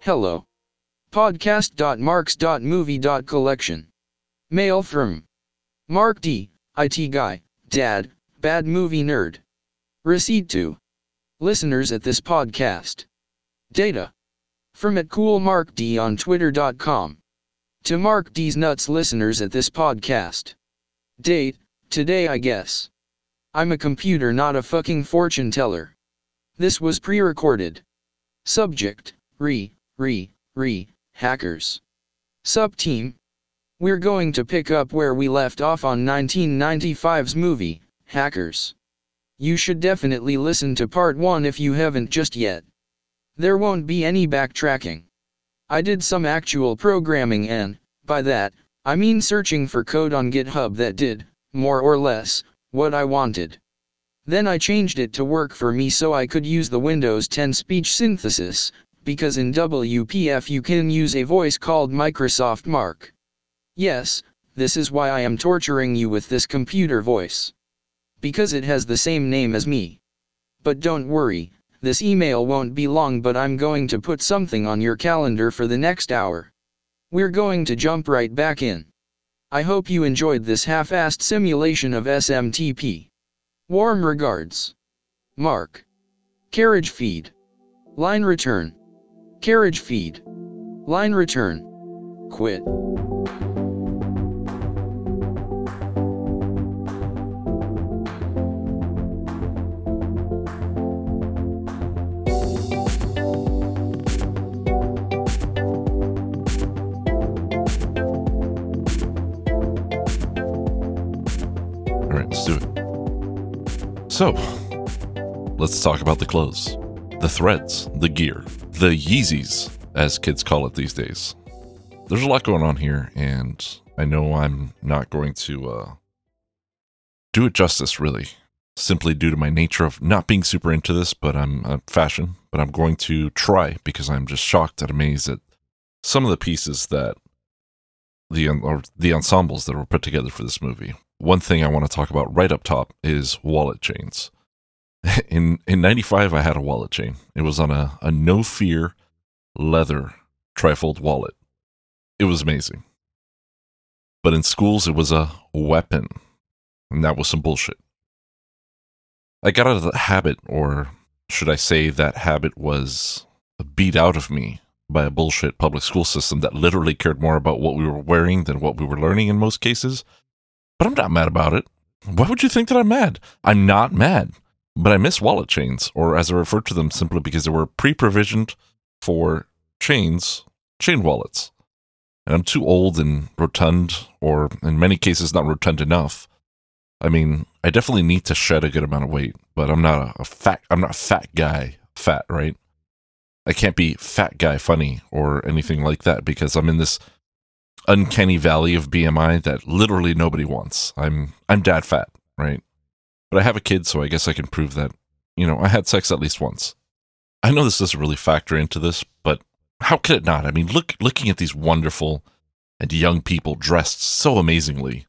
Hello. Podcast.marks.movie.collection. Mail from Mark D, IT guy, dad, bad movie nerd. Receipt to listeners at this podcast. Data from @coolmarkd on twitter.com. To Mark D's nuts listeners at this podcast. Date, today I guess. I'm a computer, not a fucking fortune teller. This was pre-recorded. Subject, hackers. Sub-team. We're going to pick up where we left off on 1995's movie, Hackers. You should definitely listen to part 1 if you haven't just yet. There won't be any backtracking. I did some actual programming and, by that, I mean searching for code on GitHub that did, more or less, what I wanted. Then I changed it to work for me so I could use the Windows 10 speech synthesis, because in WPF you can use a voice called Microsoft Mark. Yes, this is why I am torturing you with this computer voice. Because it has the same name as me. But don't worry, this email won't be long, but I'm going to put something on your calendar for the next hour. We're going to jump right back in. I hope you enjoyed this half-assed simulation of SMTP. Warm regards. Mark. Carriage feed. Line return. Carriage feed. Line return. Quit. Alright, let's do it. So, let's talk about the clothes, the threads, the gear, the Yeezys, as kids call it these days. There's a lot going on here, and I know I'm not going to do it justice, really, simply due to my nature of not being super into this, but I'm fashion, but I'm going to try, because I'm just shocked and amazed at some of the pieces that the ensembles that were put together for this movie. One thing I want to talk about right up top is wallet chains. In 95, I had a wallet chain. It was on a No Fear leather trifold wallet. It was amazing. But in schools, it was a weapon. And that was some bullshit. I got out of the habit, or should I say that habit was beat out of me by a bullshit public school system that literally cared more about what we were wearing than what we were learning in most cases. But I'm not mad about it. Why would you think that I'm mad? I'm not mad. But I miss wallet chains, or as I refer to them simply because they were pre-provisioned for chain wallets. And I'm too old and rotund, or in many cases not rotund enough. I mean, I definitely need to shed a good amount of weight, but I'm not I'm not fat guy fat, right? I can't be fat guy funny or anything like that because I'm in this uncanny valley of BMI that literally nobody wants. I'm dad fat, right? But I have a kid, so I guess I can prove that, I had sex at least once. I know this doesn't really factor into this, but how could it not? I mean, looking at these wonderful and young people dressed so amazingly,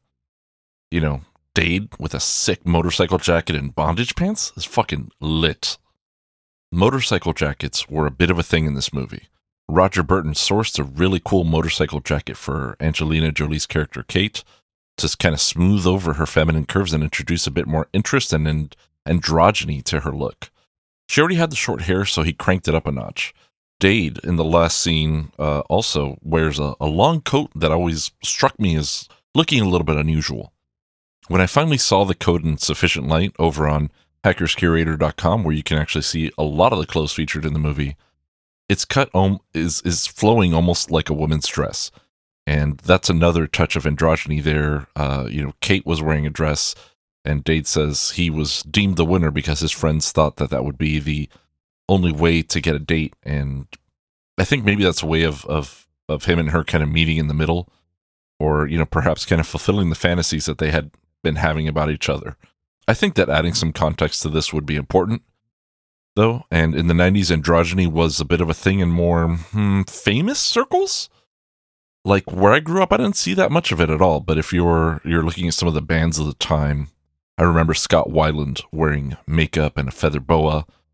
Dade with a sick motorcycle jacket and bondage pants is fucking lit. Motorcycle jackets were a bit of a thing in this movie. Roger Burton sourced a really cool motorcycle jacket for Angelina Jolie's character Kate to kind of smooth over her feminine curves and introduce a bit more interest and androgyny to her look. She already had the short hair, so he cranked it up a notch. Dade, in the last scene, also wears a long coat that always struck me as looking a little bit unusual. When I finally saw the coat in sufficient light over on hackerscurator.com, where you can actually see a lot of the clothes featured in the movie, its cut is flowing almost like a woman's dress. And that's another touch of androgyny there. Kate was wearing a dress, and Dade says he was deemed the winner because his friends thought that would be the only way to get a date. And I think maybe that's a way of him and her kind of meeting in the middle, or, perhaps kind of fulfilling the fantasies that they had been having about each other. I think that adding some context to this would be important, though, and in the 90s, androgyny was a bit of a thing in more famous circles. Like, where I grew up, I didn't see that much of it at all, but if you're looking at some of the bands of the time, I remember Scott Weiland wearing makeup and a feather boa.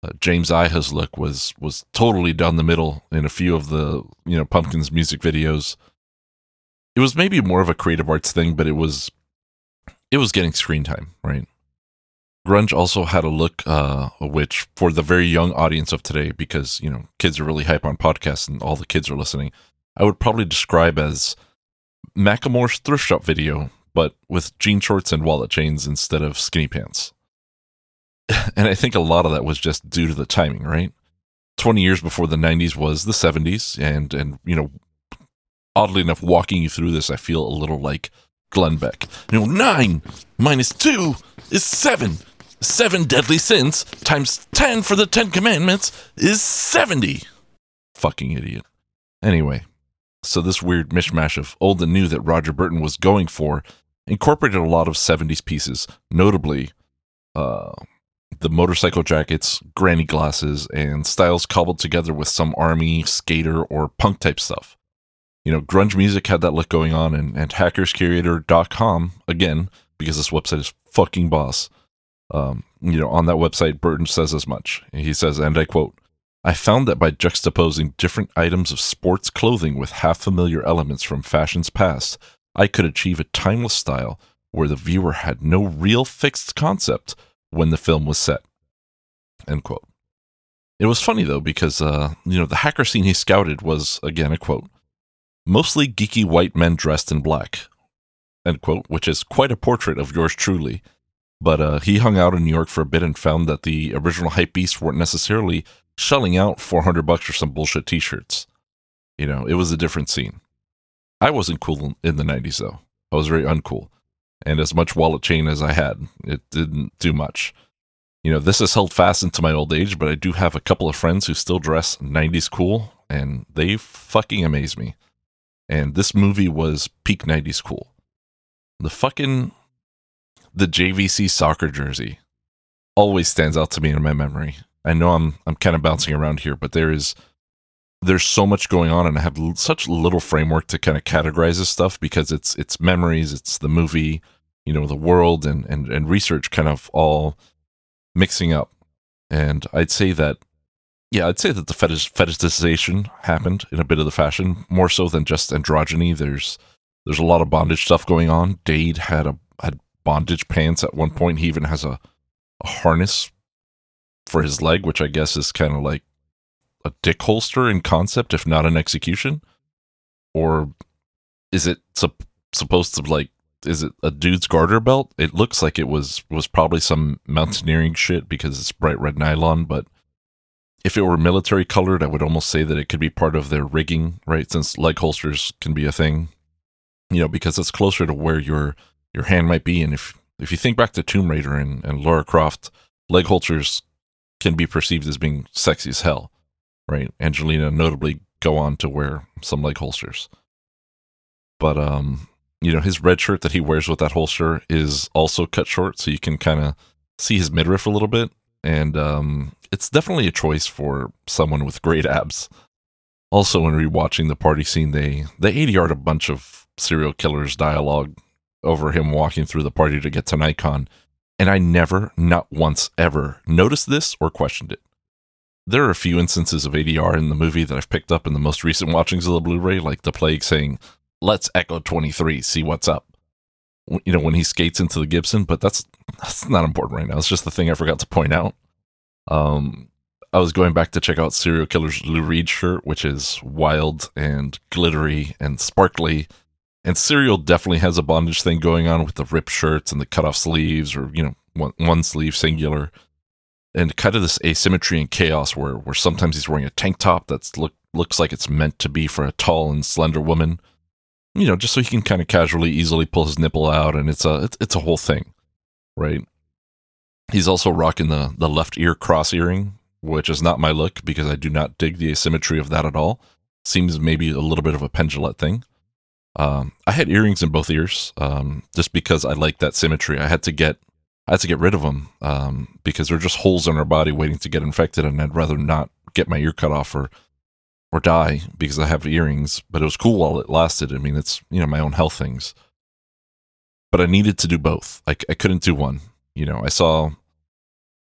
James Iha's look was totally down the middle in a few of the Pumpkins music videos. It was maybe more of a creative arts thing, but it was getting screen time, right? Grunge also had a look which, for the very young audience of today, because kids are really hype on podcasts and all the kids are listening, I would probably describe as Macklemore's thrift shop video, but with jean shorts and wallet chains instead of skinny pants. And I think a lot of that was just due to the timing, right? 20 years before the 90s was the 70s, and oddly enough, walking you through this, I feel a little like Glenn Beck. 9 minus 2 is 7. 7 deadly sins times 10 for the 10 commandments is 70. Fucking idiot. Anyway, so this weird mishmash of old and new that Roger Burton was going for incorporated a lot of 70s pieces, notably the motorcycle jackets, granny glasses, and styles cobbled together with some army, skater, or punk type stuff. Grunge music had that look going on, and hackerscurator.com, again, because this website is fucking boss, on that website, Burton says as much. He says, and I quote, "I found that by juxtaposing different items of sports clothing with half-familiar elements from fashion's past, I could achieve a timeless style where the viewer had no real fixed concept when the film was set." End quote. It was funny, though, because, the hacker scene he scouted was, again, a quote, "mostly geeky white men dressed in black," end quote, which is quite a portrait of yours truly. But he hung out in New York for a bit and found that the original hype beasts weren't necessarily shelling out $400 for some bullshit t-shirts. It was a different scene. I wasn't cool in the 90s, though. I was very uncool. And as much wallet chain as I had, it didn't do much. This has held fast into my old age, but I do have a couple of friends who still dress 90s cool, and they fucking amaze me. And this movie was peak 90s cool. The JVC soccer jersey always stands out to me in my memory. I know I'm kind of bouncing around here, but there's so much going on, and I have such little framework to kind of categorize this stuff because it's memories, it's the movie, the world, and research kind of all mixing up. And I'd say that the fetishization happened in a bit of the fashion, more so than just androgyny. There's a lot of bondage stuff going on. Dade had bondage pants at one point. He even has a harness for his leg, which I guess is kind of like a dick holster in concept, if not an execution. Or is it supposed to is it a dude's garter belt? It looks like it was probably some mountaineering shit because it's bright red nylon, but if it were military colored, I would almost say that it could be part of their rigging, right? Since leg holsters can be a thing, because it's closer to where your hand might be. And if you think back to Tomb Raider and Lara Croft, leg holsters can be perceived as being sexy as hell, right? Angelina notably go on to wear some leg holsters. But, his red shirt that he wears with that holster is also cut short, so you can kind of see his midriff a little bit. And it's definitely a choice for someone with great abs. Also, when rewatching the party scene, they ADR'd a bunch of serial killers dialogue over him walking through the party to get to Nikon, and I never, not once ever, noticed this or questioned it. There are a few instances of ADR in the movie that I've picked up in the most recent watchings of the Blu-ray, like the Plague saying, "Let's Echo 23, see what's up." When he skates into the Gibson, but that's not important right now. It's just the thing I forgot to point out. I was going back to check out Serial Killer's Lou Reed shirt, which is wild and glittery and sparkly. And Serial definitely has a bondage thing going on with the ripped shirts and the cut-off sleeves, or, one sleeve singular. And kind of this asymmetry and chaos where sometimes he's wearing a tank top that looks like it's meant to be for a tall and slender woman. Just so he can kind of casually, easily pull his nipple out, and it's a whole thing, right? He's also rocking the left ear cross earring, which is not my look because I do not dig the asymmetry of that at all. Seems maybe a little bit of a pendulette thing. I had earrings in both ears, just because I like that symmetry. I had to get rid of them, because they're just holes in our body waiting to get infected, and I'd rather not get my ear cut off or die because I have earrings. But it was cool while it lasted. I mean, it's, my own health things. But I needed to do both. I couldn't do one. I saw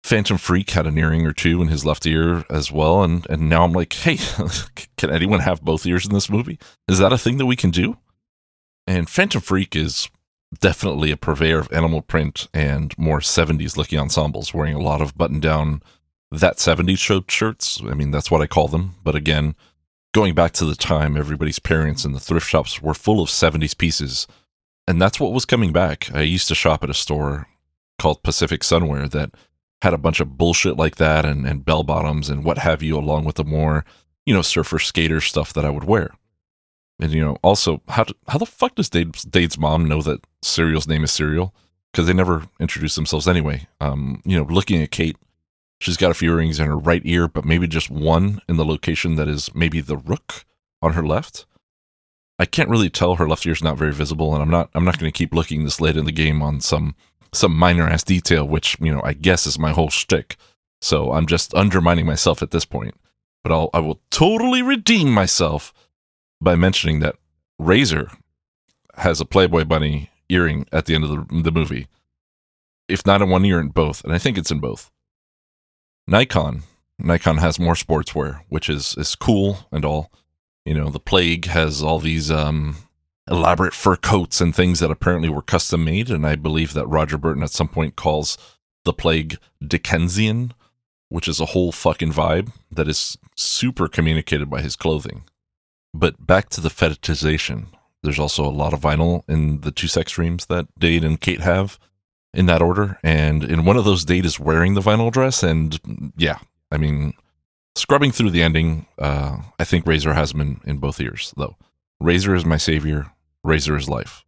Phantom Freak had an earring or two in his left ear as well, and now I'm like, hey, can anyone have both ears in this movie? Is that a thing that we can do? And Phantom Freak is definitely a purveyor of animal print and more 70s looking ensembles, wearing a lot of button-down That 70s Show shirts. I mean, that's what I call them. But again, going back to the time, everybody's parents in the thrift shops were full of 70s pieces, and that's what was coming back. I used to shop at a store called Pacific Sunwear that had a bunch of bullshit like that and bell bottoms and what have you, along with the more, surfer skater stuff that I would wear. And, also, how the fuck does Dade's mom know that Cereal's name is Cereal? Because they never introduce themselves anyway. Looking at Kate, she's got a few earrings in her right ear, but maybe just one in the location that is maybe the rook on her left. I can't really tell. Her left ear's not very visible, and I'm not going to keep looking this late in the game on some minor ass detail, which, I guess is my whole shtick. So I'm just undermining myself at this point. But I will totally redeem myself by mentioning that Razor has a Playboy Bunny earring at the end of the movie. If not in one ear, in both. And I think it's in both. Nikon has more sportswear, which is cool and all. The Plague has all these elaborate fur coats and things that apparently were custom made, and I believe that Roger Burton at some point calls the Plague Dickensian, which is a whole fucking vibe that is super communicated by his clothing. But back to the fetishization. There's also a lot of vinyl in the two sex streams that Dade and Kate have in that order, and in one of those, Dade is wearing the vinyl dress, and yeah, I mean, scrubbing through the ending, I think Razor has him in both ears, though. Razor is my savior. Razor is life.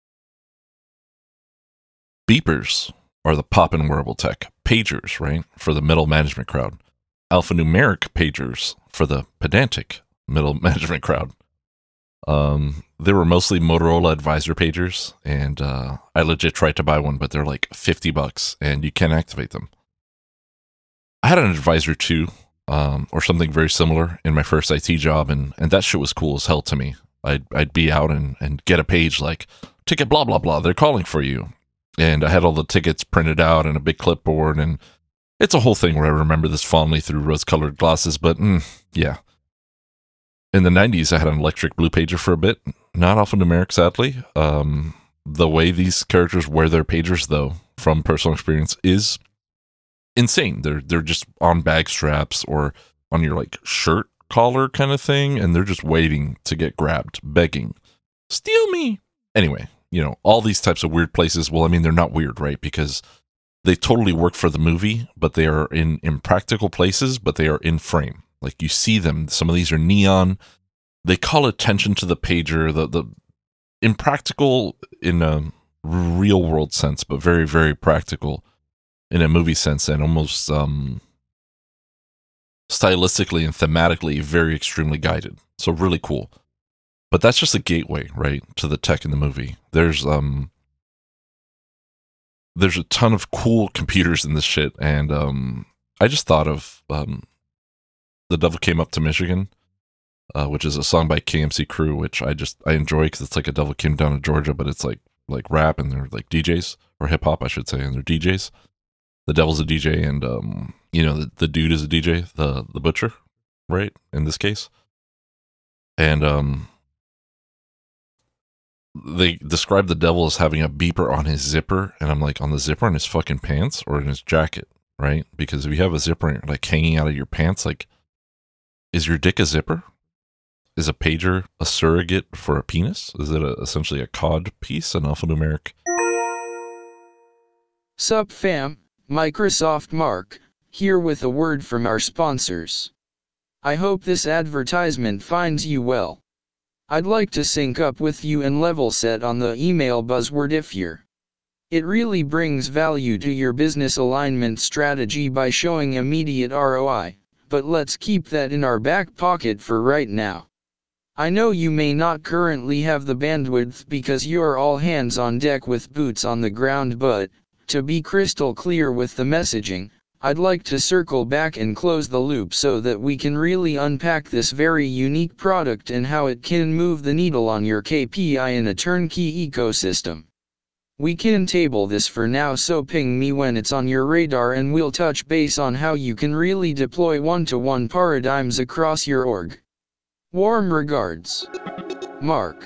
Beepers are the pop-in wearable tech. Pagers, right, for the middle management crowd. Alphanumeric pagers for the pedantic middle management crowd. They were mostly Motorola Advisor pagers, and I legit tried to buy one, but they're like $50, and you can't activate them. I had an Advisor too, or something very similar in my first IT job, and that shit was cool as hell to me. I'd be out and get a page like, ticket blah blah blah, they're calling for you. And I had all the tickets printed out in a big clipboard, and it's a whole thing where I remember this fondly through rose-colored glasses, but yeah. In the 90s, I had an electric blue pager for a bit. Not alphanumeric, sadly. The way these characters wear their pagers, though, from personal experience, is insane. They're just on bag straps or on your like shirt collar kind of thing, and they're just waiting to get grabbed, begging, steal me. Anyway, all these types of weird places. Well, I mean, they're not weird, right? Because they totally work for the movie, but they are in impractical places, but they are in frame. Like, you see them. Some of these are neon. They call attention to the pager, the impractical in a real world sense, but very, very practical in a movie sense, and almost stylistically and thematically very extremely guided. So really cool. But that's just a gateway, right, to the tech in the movie. There's a ton of cool computers in this shit, and I just thought of The Devil Came Up to Michigan, which is a song by KMC Crew, which I enjoy because it's like a devil came down to Georgia, but it's like rap, and they're like DJs, or hip hop, I should say, and they're DJs. The devil's a DJ, and the dude is a DJ, the butcher, right, in this case. And they describe the devil as having a beeper on his zipper, and I'm like, on the zipper on his fucking pants or in his jacket, right? Because if you have a zipper like hanging out of your pants, like, is your dick a zipper? Is a pager a surrogate for a penis? Is it essentially a cod piece, an alphanumeric? Sup fam, Microsoft Mark, here with a word from our sponsors. I hope this advertisement finds you well. I'd like to sync up with you and level set on the email buzzword if you're. It really brings value to your business alignment strategy by showing immediate ROI, but let's keep that in our back pocket for right now. I know you may not currently have the bandwidth because you're all hands on deck with boots on the ground, but, to be crystal clear with the messaging, I'd like to circle back and close the loop so that we can really unpack this very unique product and how it can move the needle on your KPI in a turnkey ecosystem. We can table this for now, so ping me when it's on your radar and we'll touch base on how you can really deploy one-to-one paradigms across your org. Warm regards. Mark.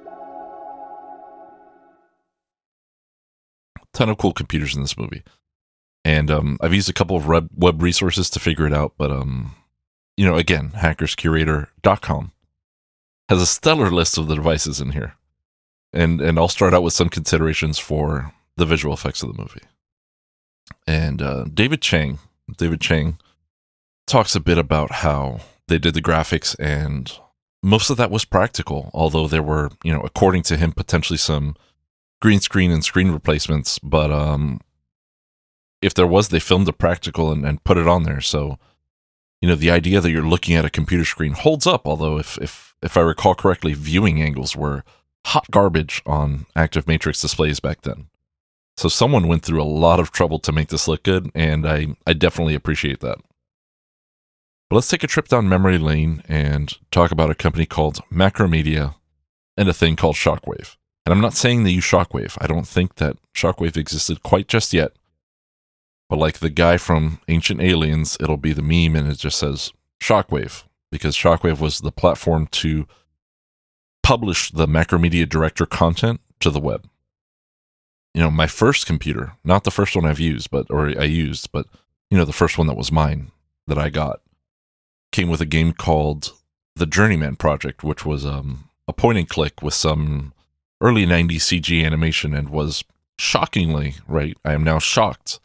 Ton of cool computers in this movie. And I've used a couple of web resources to figure it out, but again, hackerscurator.com has a stellar list of the devices in here. And I'll start out with some considerations for the visual effects of the movie. And David Chang talks a bit about how they did the graphics, and most of that was practical, although there were, according to him, potentially some green screen and screen replacements, but if there was, they filmed the practical and put it on there. So, the idea that you're looking at a computer screen holds up, although if I recall correctly, viewing angles were hot garbage on active matrix displays back then. So someone went through a lot of trouble to make this look good, and I definitely appreciate that. But let's take a trip down memory lane and talk about a company called Macromedia and a thing called Shockwave. And I'm not saying they use Shockwave. I don't think that Shockwave existed quite just yet. But like the guy from Ancient Aliens, it'll be the meme and it just says Shockwave, because Shockwave was the platform to publish the Macromedia Director content to the web. My first computer, not the first one I used, but the first one that was mine that I got, came with a game called The Journeyman Project, which was a point and click with some early 90s CG animation, and was shockingly, right, I am now shocked,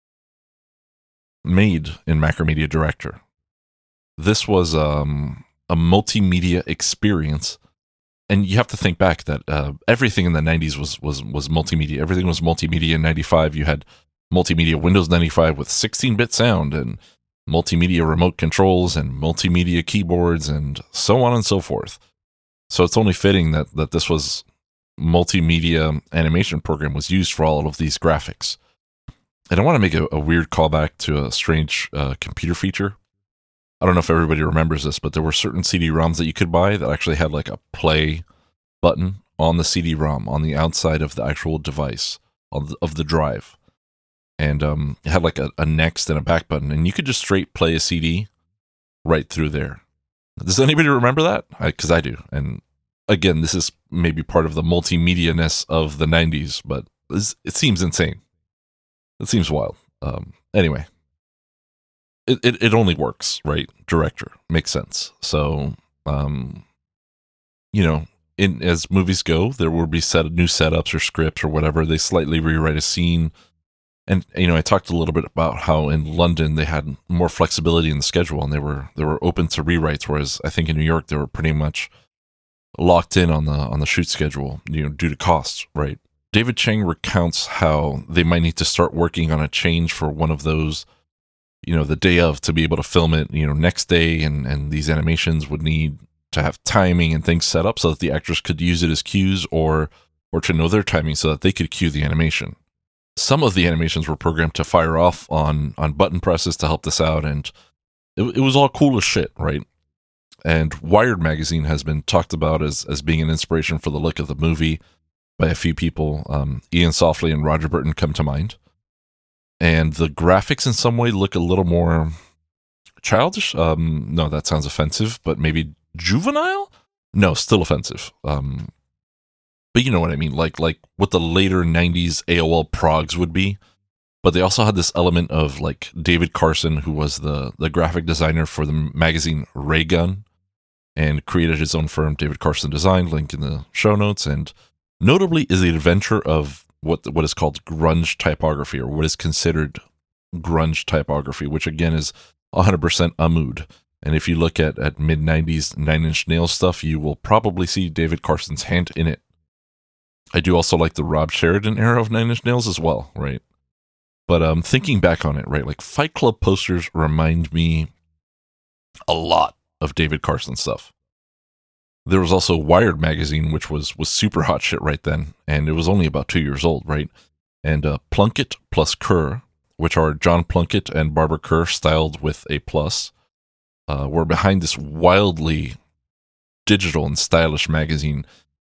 made in Macromedia Director. This was a multimedia experience, and you have to think back that everything in the 90s was multimedia. Everything was multimedia in 95. You had multimedia Windows 95 with 16-bit sound, and multimedia remote controls, and multimedia keyboards, and so on and so forth. So it's only fitting that this was multimedia animation program was used for all of these graphics. And I want to make a weird callback to a strange computer feature. I don't know if everybody remembers this, but there were certain CD-ROMs that you could buy that actually had like a play button on the CD-ROM on the outside of the actual device of the drive. And it had like a next and a back button, and you could just straight play a CD right through there. Does anybody remember that? Because I do. And again, this is maybe part of the multimedia-ness of the 90s, but it seems insane. It seems wild. Anyway. It only works, right? Director. Makes sense. So, as movies go, there will be new setups or scripts or whatever. They slightly rewrite a scene. And, I talked a little bit about how in London they had more flexibility in the schedule, and they were open to rewrites, whereas I think in New York they were pretty much locked in on the shoot schedule, due to costs, right? David Chang recounts how they might need to start working on a change for one of those, the day of, to be able to film it, next day, and these animations would need to have timing and things set up so that the actors could use it as cues or to know their timing so that they could cue the animation. Some of the animations were programmed to fire off on button presses to help this out, and it was all cool as shit, right? And Wired magazine has been talked about as being an inspiration for the look of the movie by a few people. Ian Softly and Roger Burton come to mind. And the graphics in some way look a little more childish. No, that sounds offensive, but maybe juvenile? No, still offensive. But you know what I mean, like what the later 90s AOL progs would be. But they also had this element of like David Carson, who was the graphic designer for the magazine Raygun, and created his own firm, David Carson Design, link in the show notes, and notably is the inventor of what is called grunge typography, or what is considered grunge typography, which again is 100% a mood. And if you look at mid-90s Nine Inch Nails stuff, you will probably see David Carson's hand in it. I do also like the Rob Sheridan era of Nine Inch Nails as well, right? But thinking back on it, right, like Fight Club posters remind me a lot of David Carson stuff. There was also Wired magazine, which was super hot shit right then, and it was only about 2 years old, right? And Plunkett plus Kerr, which are John Plunkett and Barbara Kerr styled with a plus, were behind this wildly digital and stylish magazine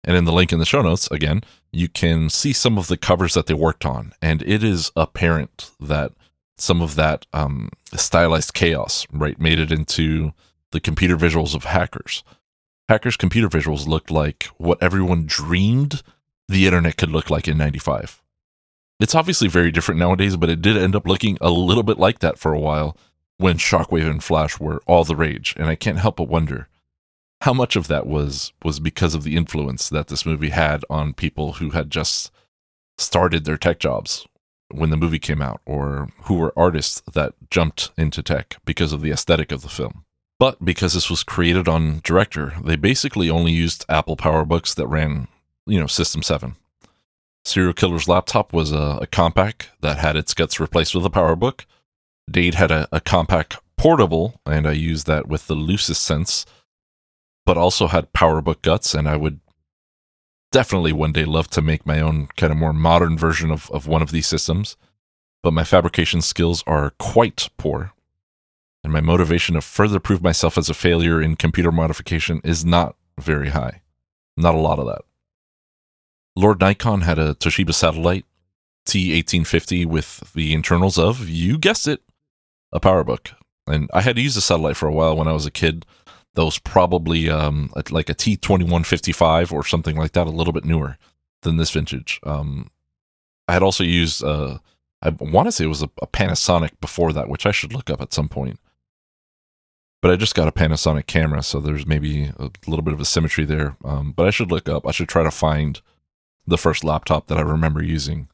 And in the link in the show notes, again, you can see some of the covers that they worked on. And it is apparent that some of that stylized chaos, right, made it into the computer visuals of Hackers. Hackers' computer visuals looked like what everyone dreamed the internet could look like in 95. It's obviously very different nowadays, but it did end up looking a little bit like that for a while when Shockwave and Flash were all the rage. And I can't help but wonder how much of that was because of the influence that this movie had on people who had just started their tech jobs when the movie came out, or who were artists that jumped into tech because of the aesthetic of the film. But because this was created on Director, they basically only used Apple PowerBooks that ran, System 7. Serial Killer's laptop was a Compaq that had its guts replaced with a PowerBook. Dade had a Compaq portable, and I used that with the loosest sense, but also had PowerBook guts, and I would definitely one day love to make my own kind of more modern version of one of these systems. But my fabrication skills are quite poor, and my motivation to further prove myself as a failure in computer modification is not very high. Not a lot of that. Lord Nikon had a Toshiba Satellite T1850 with the internals of, you guessed it, a PowerBook. And I had to use the Satellite for a while when I was a kid. That was probably like a T2155 or something like that, a little bit newer than this vintage. I had also used, I want to say it was a Panasonic before that, which I should look up at some point. But I just got a Panasonic camera, so there's maybe a little bit of a symmetry there. But I should look up, I should try to find the first laptop that I remember using.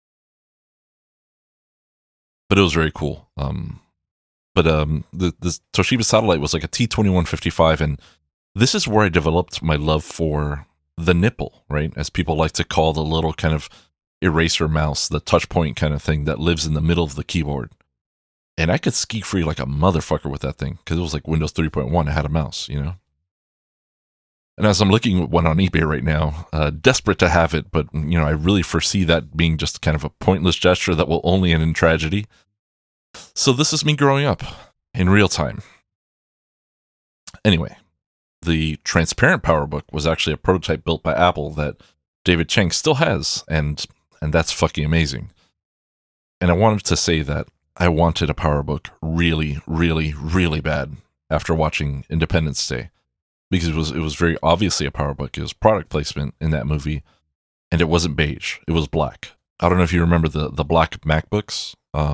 But it was very cool. But the Toshiba Satellite was like a T2155, and this is where I developed my love for the nipple, right? As people like to call the little kind of eraser mouse, the touch point kind of thing that lives in the middle of the keyboard. And I could ski free like a motherfucker with that thing, because it was like Windows 3.1. I had a mouse, And as I'm looking at one on eBay right now, desperate to have it, but, I really foresee that being just kind of a pointless gesture that will only end in tragedy. So this is me growing up in real time. Anyway, the transparent PowerBook was actually a prototype built by Apple that David Chang still has, and that's fucking amazing. And I wanted to say that I wanted a PowerBook really, really, really bad after watching Independence Day, because it was very obviously a PowerBook. It was product placement in that movie, and it wasn't beige. It was black. I don't know if you remember the black MacBooks.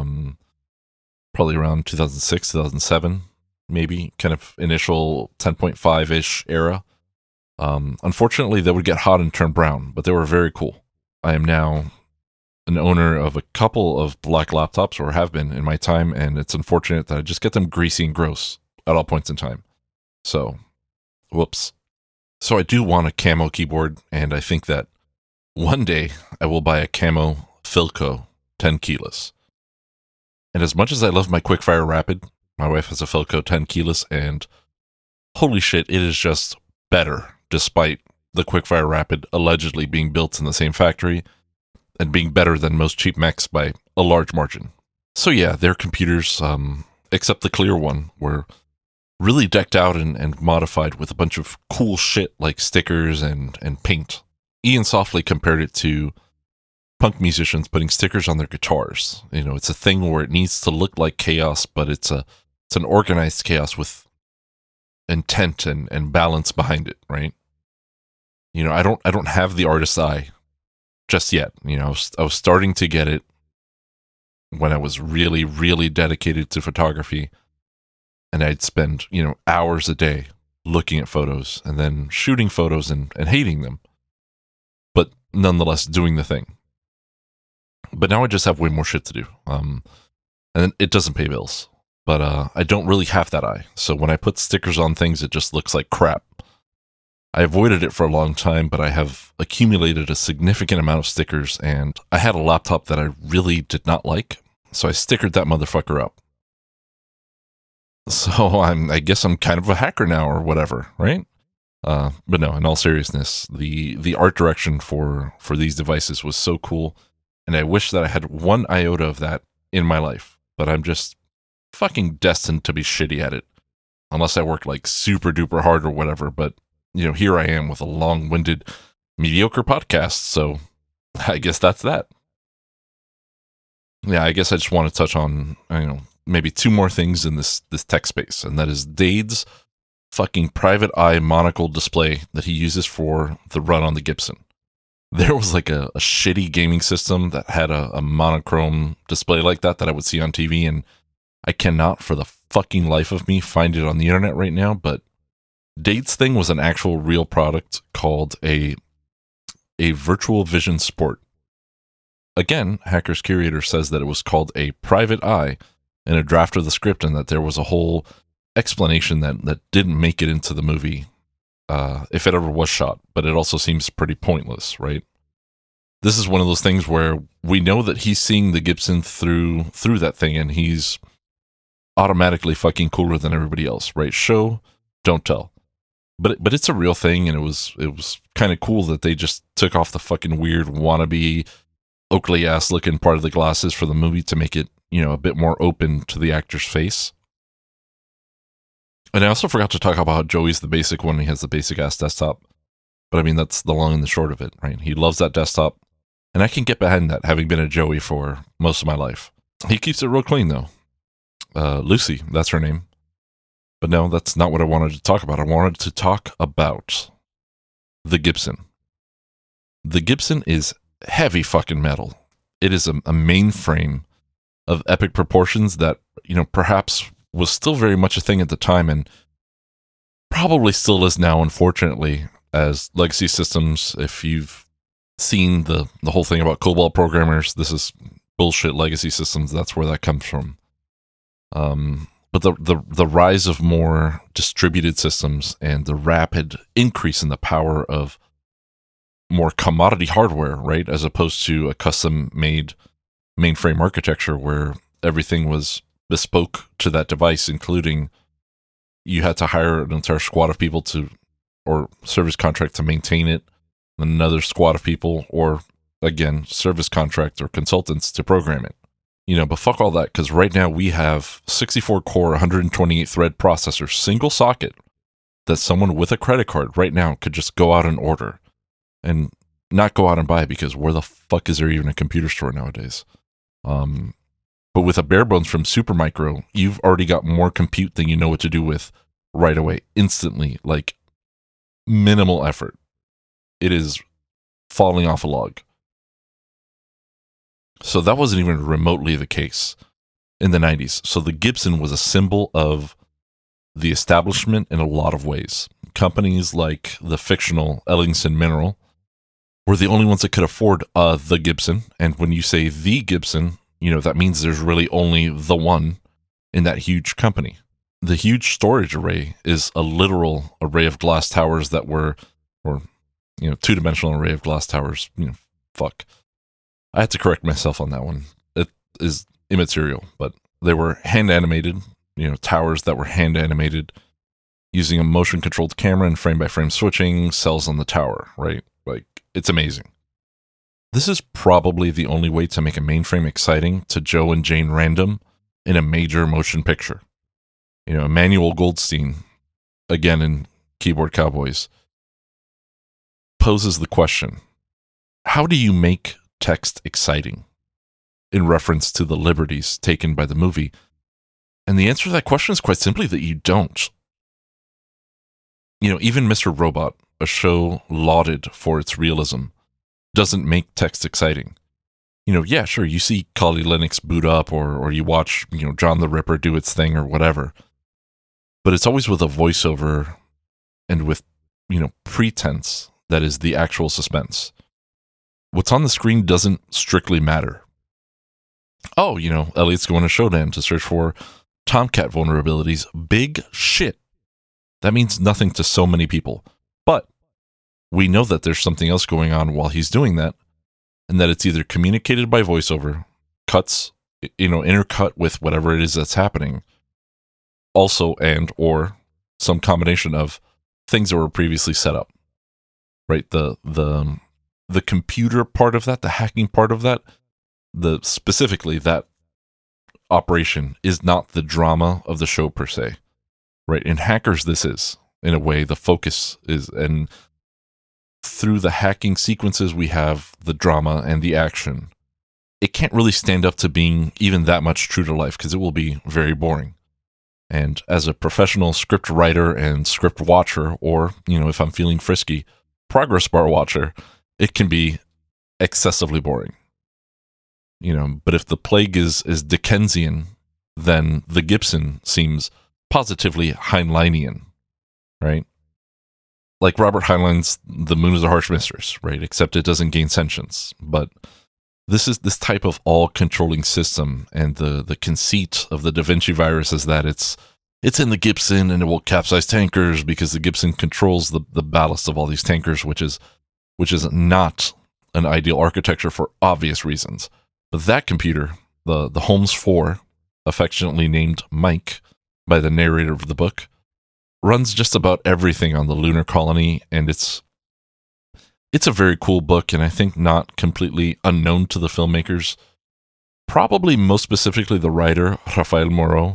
Probably around 2006, 2007, maybe, kind of initial 10.5-ish era. Unfortunately, they would get hot and turn brown, but they were very cool. I am now an owner of a couple of black laptops, or have been in my time, and it's unfortunate that I just get them greasy and gross at all points in time. So, whoops. So I do want a camo keyboard, and I think that one day I will buy a camo Philco 10 keyless. And as much as I love my Quickfire Rapid, my wife has a Philco 10 keyless, and holy shit, it is just better, despite the Quickfire Rapid allegedly being built in the same factory, and being better than most cheap Macs by a large margin. So yeah, their computers, except the clear one, were really decked out and modified with a bunch of cool shit like stickers and paint. Ian softly compared it to punk musicians putting stickers on their guitars. It's a thing where it needs to look like chaos, but it's an organized chaos with intent and balance behind it, right? I don't have the artist's eye just yet. I was starting to get it when I was really, really dedicated to photography, and I'd spend, hours a day looking at photos and then shooting photos and hating them, but nonetheless doing the thing. But now I just have way more shit to do. And it doesn't pay bills. But I don't really have that eye. So when I put stickers on things, it just looks like crap. I avoided it for a long time, but I have accumulated a significant amount of stickers, and I had a laptop that I really did not like, so I stickered that motherfucker up. So I guess I'm kind of a hacker now or whatever, right? But no, in all seriousness, the art direction for these devices was so cool. And I wish that I had one iota of that in my life, but I'm just fucking destined to be shitty at it, unless I work like super duper hard or whatever. But here I am with a long-winded mediocre podcast. So I guess that's that. Yeah, I guess I just want to touch on, maybe two more things in this tech space, and that is Dade's fucking private eye monocle display that he uses for the run on the Gibson. There was like a shitty gaming system that had a monochrome display like that I would see on TV, and I cannot for the fucking life of me find it on the internet right now, but Dade's thing was an actual real product called a Virtual Vision Sport. Again, Hacker's Curator says that it was called a private eye in a draft of the script, and that there was a whole explanation that didn't make it into the movie, if it ever was shot, but it also seems pretty pointless, right? This is one of those things where we know that he's seeing the Gibson through that thing, and he's automatically fucking cooler than everybody else, right? Show, don't tell. But it's a real thing, and it was kind of cool that they just took off the fucking weird wannabe Oakley ass looking part of the glasses for the movie to make it, a bit more open to the actor's face. And I also forgot to talk about how Joey's the basic one. He has the basic ass desktop. But I mean, that's the long and the short of it, right? He loves that desktop. And I can get behind that, having been a Joey for most of my life. He keeps it real clean, though. Lucy, that's her name. But no, that's not what I wanted to talk about. I wanted to talk about the Gibson. The Gibson is heavy fucking metal. It is a mainframe of epic proportions that, perhaps was still very much a thing at the time, and probably still is now, unfortunately, as legacy systems. If you've seen the whole thing about COBOL programmers, this is bullshit legacy systems. That's where that comes from. But the rise of more distributed systems and the rapid increase in the power of more commodity hardware, right, as opposed to a custom-made mainframe architecture where everything was bespoke to that device, including you had to hire an entire squad of people or service contract to maintain it, another squad of people, or again, service contract or consultants to program it. But fuck all that, because right now we have 64 core, 128 thread processor, single socket, that someone with a credit card right now could just go out and order and not go out and buy, because where the fuck is there even a computer store nowadays? But with a bare bones from Supermicro, you've already got more compute than you know what to do with right away, instantly, like minimal effort. It is falling off a log. So that wasn't even remotely the case in the 90s. So the Gibson was a symbol of the establishment in a lot of ways. Companies like the fictional Ellingson Mineral were the only ones that could afford the Gibson. And when you say the Gibson, that means there's really only the one in that huge company. The huge storage array is a literal array of glass towers that were, two-dimensional array of glass towers. Fuck. I had to correct myself on that one. It is immaterial, but they were hand-animated, towers that were hand-animated using a motion-controlled camera and frame-by-frame switching, cells on the tower, right? Like, it's amazing. This is probably the only way to make a mainframe exciting to Joe and Jane Random in a major motion picture. Emmanuel Goldstein, again in Keyboard Cowboys, poses the question, how do you make text exciting, in reference to the liberties taken by the movie? And the answer to that question is quite simply that you don't. Even Mr. Robot, a show lauded for its realism, doesn't make text exciting. Yeah, sure, you see Kali Linux boot up, or you watch, John the Ripper do its thing or whatever. But it's always with a voiceover and with, pretense that is the actual suspense. What's on the screen doesn't strictly matter. Oh, Elliot's going to Shodan to search for Tomcat vulnerabilities. Big shit. That means nothing to so many people. But we know that there's something else going on while he's doing that, and that it's either communicated by voiceover, cuts, intercut with whatever it is that's happening, also or some combination of things that were previously set up. Right? The computer part of that, the hacking part of that, specifically that operation is not the drama of the show per se. Right? In Hackers, this is, in a way, the focus is, and through the hacking sequences, we have the drama and the action. It can't really stand up to being even that much true to life because it will be very boring. And as a professional script writer and script watcher, or, if I'm feeling frisky, progress bar watcher, it can be excessively boring. But if the plague is Dickensian, then the Gibson seems positively Heinleinian, right? Like Robert Heinlein's The Moon is a Harsh Mistress, right? Except it doesn't gain sentience. But this is this type of all-controlling system, and the conceit of the Da Vinci virus is that it's in the Gibson and it will capsize tankers because the Gibson controls the ballast of all these tankers, which is not an ideal architecture for obvious reasons. But that computer, the Holmes 4, affectionately named Mike by the narrator of the book, runs just about everything on the lunar colony, and it's a very cool book, and I think not completely unknown to the filmmakers. Probably most specifically the writer, Rafael Moreau,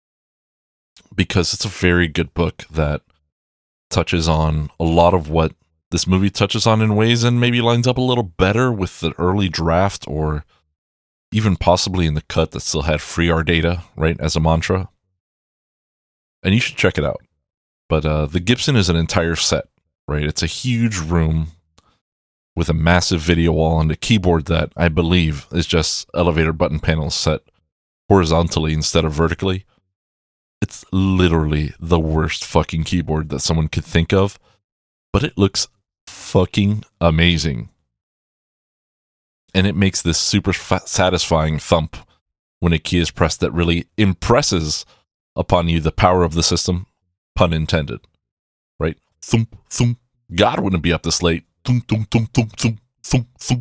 because it's a very good book that touches on a lot of what this movie touches on in ways, and maybe lines up a little better with the early draft, or even possibly in the cut that still had free our data, right, as a mantra. And you should check it out. But the Gibson is an entire set, right? It's a huge room with a massive video wall and a keyboard that I believe is just elevator button panels set horizontally instead of vertically. It's literally the worst fucking keyboard that someone could think of, but it looks fucking amazing. And it makes this super satisfying thump when a key is pressed that really impresses upon you the power of the system, pun intended, right? Thump, thump. God wouldn't be up this late. Thump, thump, thump, thump, thump, thump, thump.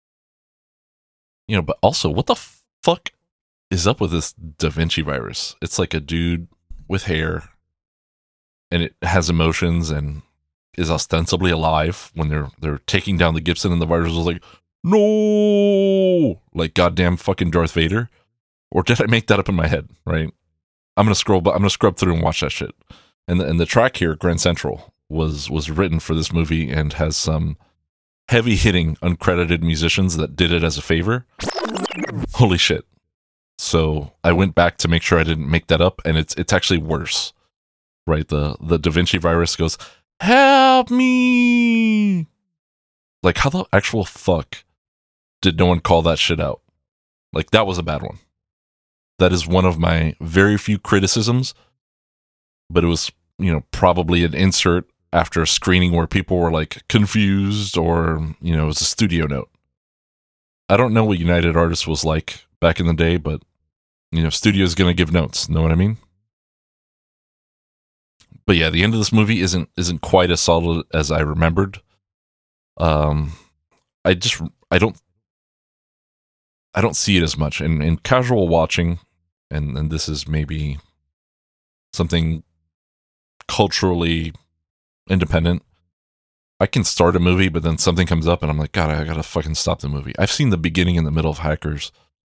But also, what the fuck is up with this Da Vinci virus? It's like a dude with hair, and it has emotions and is ostensibly alive when they're taking down the Gibson, and the virus was like, no, like goddamn fucking Darth Vader. Or did I make that up in my head? Right? I'm gonna scrub through and watch that shit. And the track here, Grand Central, was written for this movie and has some heavy hitting uncredited musicians that did it as a favor. Holy shit! So I went back to make sure I didn't make that up, and it's actually worse. Right? The Da Vinci virus goes, help me! Like, how the actual fuck did no one call that shit out? Like, that was a bad one. That is one of my very few criticisms, but it was, probably an insert after a screening where people were like confused, or, it was a studio note. I don't know what United Artists was like back in the day, but, studio's gonna give notes, know what I mean? But yeah, the end of this movie isn't quite as solid as I remembered. I don't see it as much in casual watching, and this is maybe something culturally independent. I can start a movie, but then something comes up and I'm like, God, I gotta fucking stop the movie. I've seen the beginning and the middle of Hackers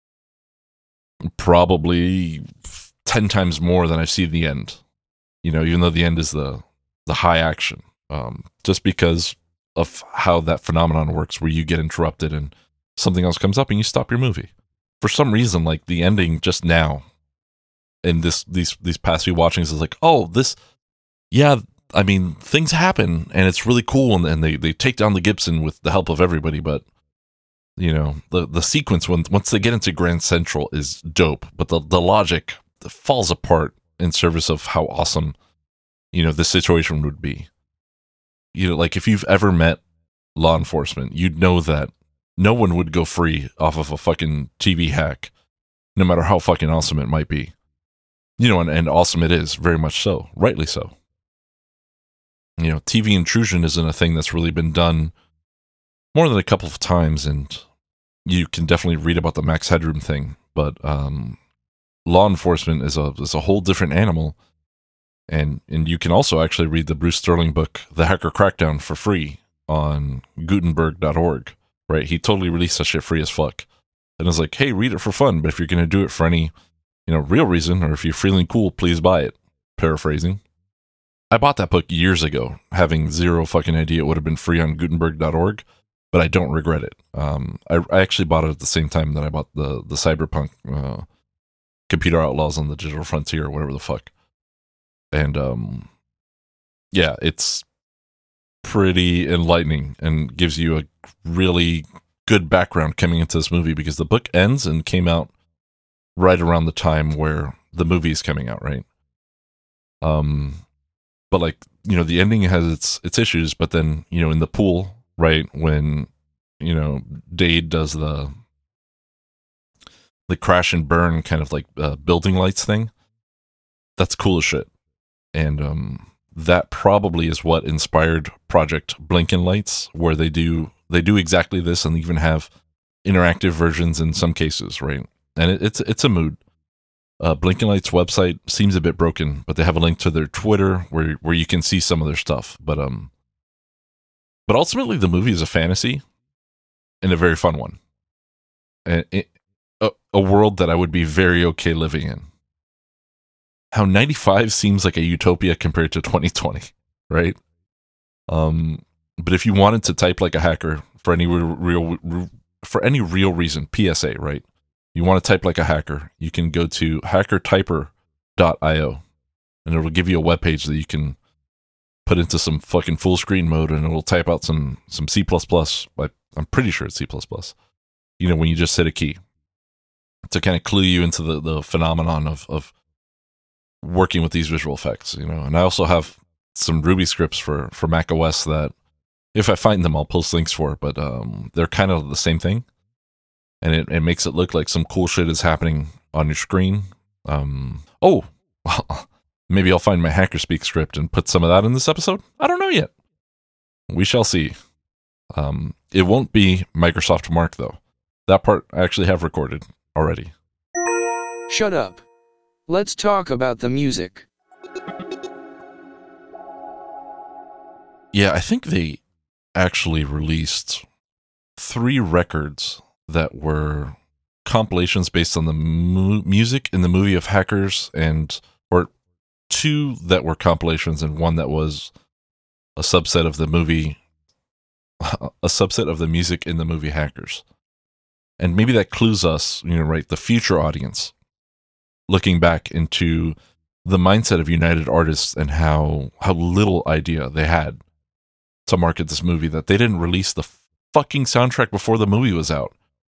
probably 10 times more than I've seen the end. Even though the end is the high action, just because of how that phenomenon works, where you get interrupted and something else comes up and you stop your movie. For some reason, like the ending just now in these past few watchings is like, oh, this, yeah, I mean, things happen and it's really cool, and they take down the Gibson with the help of everybody, but the sequence once they get into Grand Central is dope, but the logic falls apart in service of how awesome the situation would be. Like if you've ever met law enforcement, you'd know that no one would go free off of a fucking TV hack, no matter how fucking awesome it might be. And awesome it is, very much so, rightly so. TV intrusion isn't a thing that's really been done more than a couple of times, and you can definitely read about the Max Headroom thing, but law enforcement is a whole different animal. And you can also actually read the Bruce Sterling book, The Hacker Crackdown, for free on Gutenberg.org, right? He totally released that shit free as fuck. And I was like, hey, read it for fun, but if you're going to do it for any, real reason, or if you're feeling cool, please buy it. Paraphrasing. I bought that book years ago, having zero fucking idea it would have been free on Gutenberg.org, but I don't regret it. I actually bought it at the same time that I bought the Cyberpunk Computer Outlaws on the Digital Frontier, or whatever the fuck. And yeah, it's pretty enlightening and gives you a really good background coming into this movie, because the book ends and came out right around the time where the movie is coming out, right? But like, you know, the ending has its issues, but then, you know, in the pool, right, when, you know, Dade does the crash and burn kind of like building lights thing, that's cool as shit. And that probably is what inspired Project Blinken Lights, where they do exactly this, and even have interactive versions in some cases, right? And it's a mood. Blinken Lights website seems a bit broken, but they have a link to their Twitter where you can see some of their stuff. But ultimately, the movie is a fantasy and a very fun one, and a world that I would be very okay living in. How 95 seems like a utopia compared to 2020, right? But if you wanted to type like a hacker for any real reason, PSA, right? You want to type like a hacker, you can go to hackertyper.io, and it'll give you a webpage that you can put into some fucking full screen mode, and it'll type out some C++. I'm pretty sure it's C++. You know, when you just hit a key to kind of clue you into the phenomenon of working with these visual effects, you know. And I also have some Ruby scripts for Mac OS that, if I find them, I'll post links for, but they're kind of the same thing. And it makes it look like some cool shit is happening on your screen. Maybe I'll find my HackerSpeak script and put some of that in this episode. I don't know yet. We shall see. It won't be Microsoft Mark, though. That part I actually have recorded already. Shut up. Let's talk about the music. Yeah, I think they actually released 3 records that were compilations based on the music in the movie of Hackers, or 2 that were compilations and 1 that was a subset of the movie, a subset of the music in the movie Hackers. And maybe that clues us, you know, right, the future audience, looking back into the mindset of United Artists and how little idea they had to market this movie, that they didn't release the fucking soundtrack before the movie was out.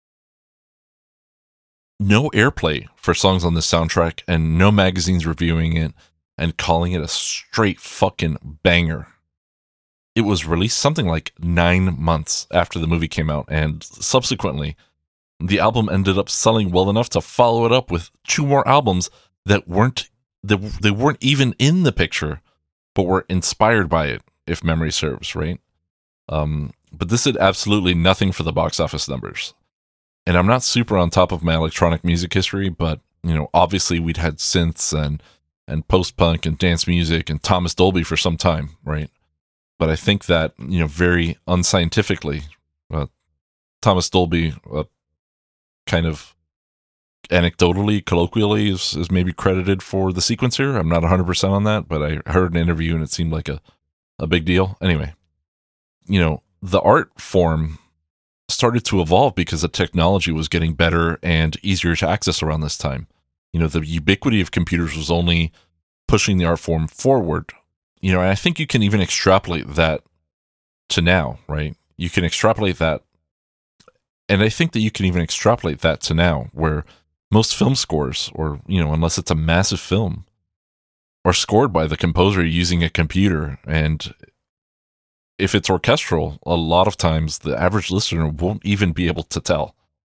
No airplay for songs on this soundtrack, and no magazines reviewing it and calling it a straight fucking banger. It was released something like 9 months after the movie came out, and subsequently, the album ended up selling well enough to follow it up with 2 more albums that weren't even in the picture, but were inspired by it, if memory serves, right? But this did absolutely nothing for the box office numbers. And I'm not super on top of my electronic music history, but, you know, obviously we'd had synths and post-punk and dance music and Thomas Dolby for some time, right? But I think that, you know, very unscientifically, Thomas Dolby kind of anecdotally, colloquially, is maybe credited for the sequencer. I'm not 100% on that, but I heard an interview and it seemed like a big deal. Anyway, you know, the art form started to evolve because the technology was getting better and easier to access around this time. You know, the ubiquity of computers was only pushing the art form forward. You know, and I think you can even extrapolate that to now, right? You can extrapolate that. And I think that you can even extrapolate that to now, where most film scores, or, you know, unless it's a massive film, are scored by the composer using a computer. And if it's orchestral, a lot of times the average listener won't even be able to tell.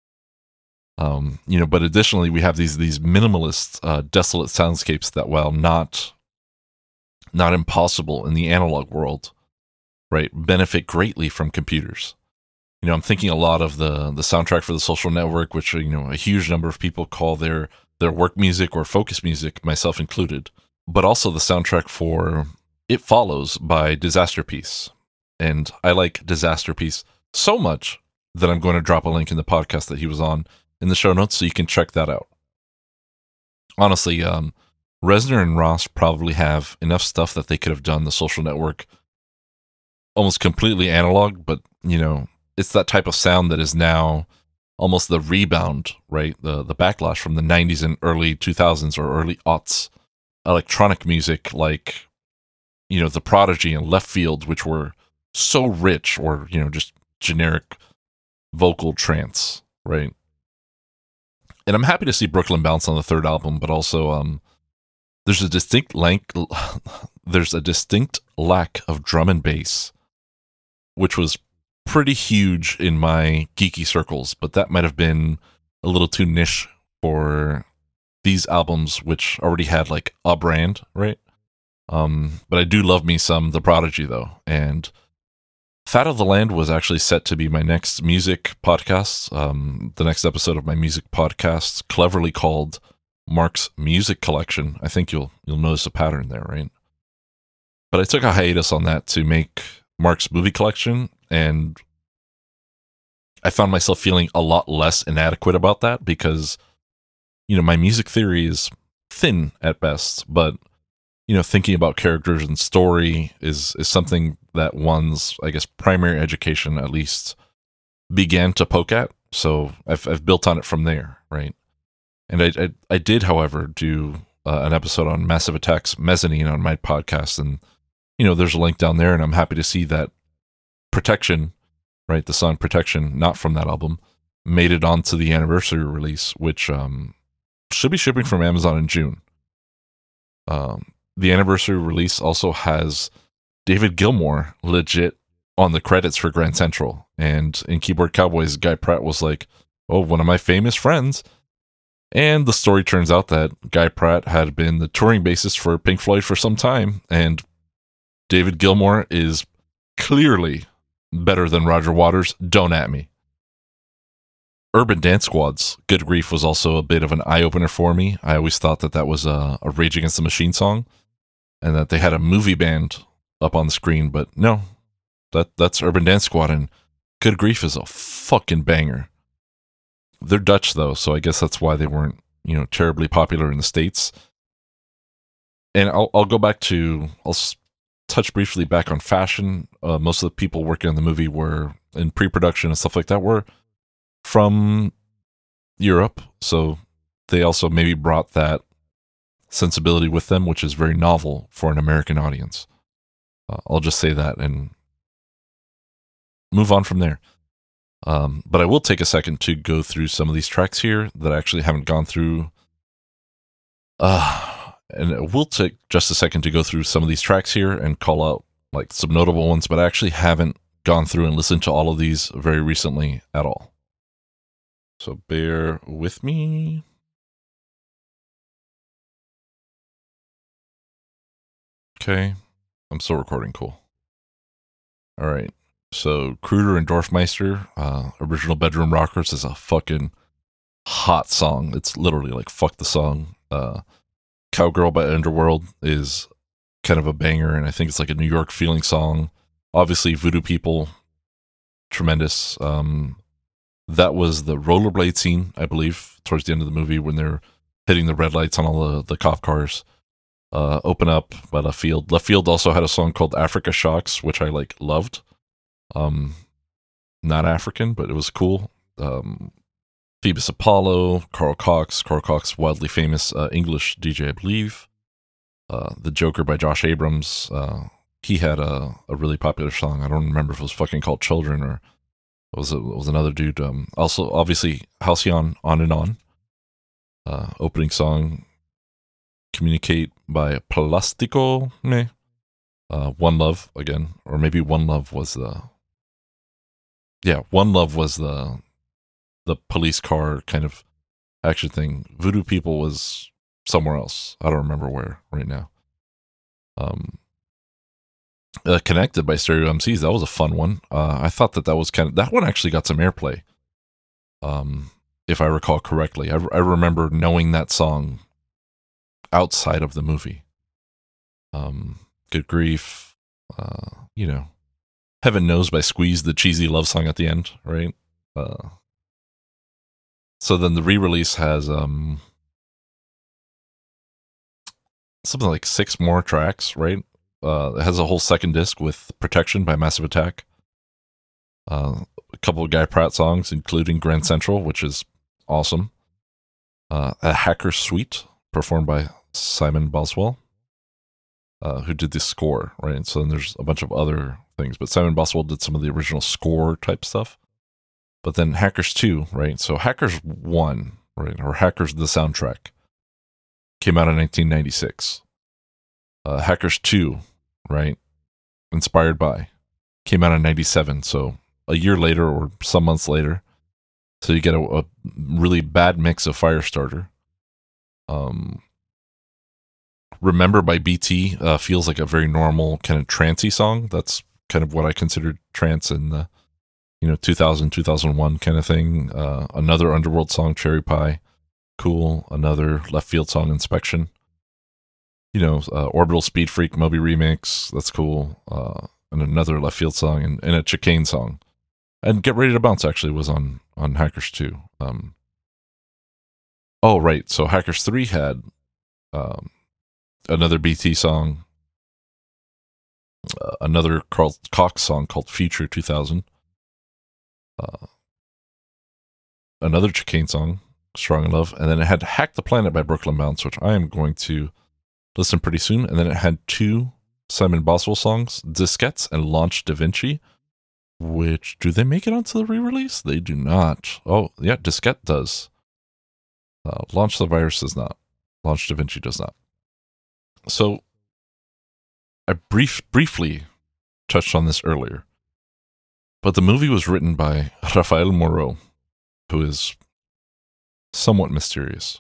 You know, but additionally, we have these minimalist, desolate soundscapes that, while not impossible in the analog world, right, benefit greatly from computers. You know, I'm thinking a lot of the soundtrack for The Social Network, which, you know, a huge number of people call their work music or focus music, myself included, but also the soundtrack for It Follows by Disasterpeace. And I like Disasterpeace so much that I'm going to drop a link in the podcast that he was on in the show notes so you can check that out. Honestly, Reznor and Ross probably have enough stuff that they could have done The Social Network almost completely analog, but, it's that type of sound that is now almost the rebound, right? The backlash from the 90s and early 2000s or early aughts electronic music like, The Prodigy and Left Field, which were so rich, or, just generic vocal trance, right? And I'm happy to see Brooklyn Bounce on the third album, but also there's a distinct lack of drum and bass, which was pretty huge in my geeky circles, but that might have been a little too niche for these albums, which already had like a brand, right? But I do love me some The Prodigy though, and Fat of the Land was actually set to be my next music podcast, the next episode of my music podcast, cleverly called Mark's Music Collection. I think you'll notice a pattern there, right? But I took a hiatus on that to make Mark's Movie Collection, and I found myself feeling a lot less inadequate about that because, my music theory is thin at best, but, thinking about characters and story is something that one's, I guess, primary education at least began to poke at. So I've built on it from there, right? And I did, however, do an episode on Massive Attack's Mezzanine on my podcast, and there's a link down there, and I'm happy to see that Protection, right, the song Protection, not from that album, made it onto the anniversary release, which should be shipping from Amazon in June. The anniversary release also has David Gilmour legit on the credits for Grand Central, and in Keyboard Cowboys, Guy Pratt was like, "Oh, one of my famous friends." And the story turns out that Guy Pratt had been the touring bassist for Pink Floyd for some time, and David Gilmour is clearly better than Roger Waters. Don't at me. Urban Dance Squad's Good Grief was also a bit of an eye-opener for me. I always thought that was a Rage Against the Machine song, and that they had a movie band up on the screen, but no, that's Urban Dance Squad, and Good Grief is a fucking banger. They're Dutch, though, so I guess that's why they weren't, terribly popular in the States. And I'll go back to, I'll touch briefly back on fashion. Most of the people working on the movie were in pre-production and stuff like that were from Europe, so they also maybe brought that sensibility with them, which is very novel for an American audience. I'll just say that and move on from there. But I will take a second to go through some of these tracks here that I actually haven't gone through. And it will take just a second to go through some of these tracks here and call out like some notable ones, but I actually haven't gone through and listened to all of these very recently at all. So bear with me. Okay, I'm still recording. Cool. All right. So Kruder and Dorfmeister, Original Bedroom Rockers, is a fucking hot song. It's literally like fuck the song. Cowgirl by Underworld is kind of a banger, and I think it's like a New York feeling song. Obviously, Voodoo People, tremendous. That was the rollerblade scene, I believe, towards the end of the movie when they're hitting the red lights on all the cop cars. Open Up by Left Field. Left Field also had a song called Africa Shocks, which I loved. Not African, but it was cool. Phoebus Apollo, Carl Cox, wildly famous English DJ, I believe. The Joker by Josh Abrams. He had a really popular song. I don't remember if it was fucking called Children or it was another dude. Also, obviously, Halcyon, On and On. Opening song, Communicate by Plastico. One Love again, or maybe One Love was the. Yeah, One Love was the police car kind of action thing. Voodoo People was somewhere else. I don't remember where right now. Connected by Stereo MCs. That was a fun one. I thought that was that one actually got some airplay. If I recall correctly, I remember knowing that song outside of the movie. Good Grief, Heaven Knows by Squeeze, the cheesy love song at the end, right? So then the re-release has something like 6 more tracks, right? It has a whole second disc with Protection by Massive Attack. A couple of Guy Pratt songs, including Grand Central, which is awesome. A Hacker Suite, performed by Simon Boswell, who did the score, right? So then there's a bunch of other things, but Simon Boswell did some of the original score type stuff. But then Hackers 2, right? So Hackers 1, right, or Hackers the soundtrack, came out in 1996. Hackers 2, right, inspired by, came out in 97, so a year later or some months later. So you get a really bad mix of Firestarter. Remember by BT feels like a very normal kind of trancey song. That's kind of what I considered trance in the 2000, 2001 kind of thing. Another Underworld song, Cherry Pie, cool. Another Left Field song, Inspection. Orbital Speed Freak Moby remix, that's cool. And another Left Field song and a Chicane song. And Get Ready to Bounce actually was on Hackers 2. Oh, right. So Hackers 3 had another BT song, another Carl Cox song called Future 2000, another Chicane song, Strong in Love, and then it had Hack the Planet by Brooklyn Bounce, which I am going to listen pretty soon. And then it had 2 Simon Boswell songs, Disquettes and Launch Da Vinci, which, do they make it onto the re-release? They do not. Oh, yeah, Disquette does. Launch the Virus does not. Launch Da Vinci does not. So, I briefly touched on this earlier, but the movie was written by Rafael Moreau, who is somewhat mysterious.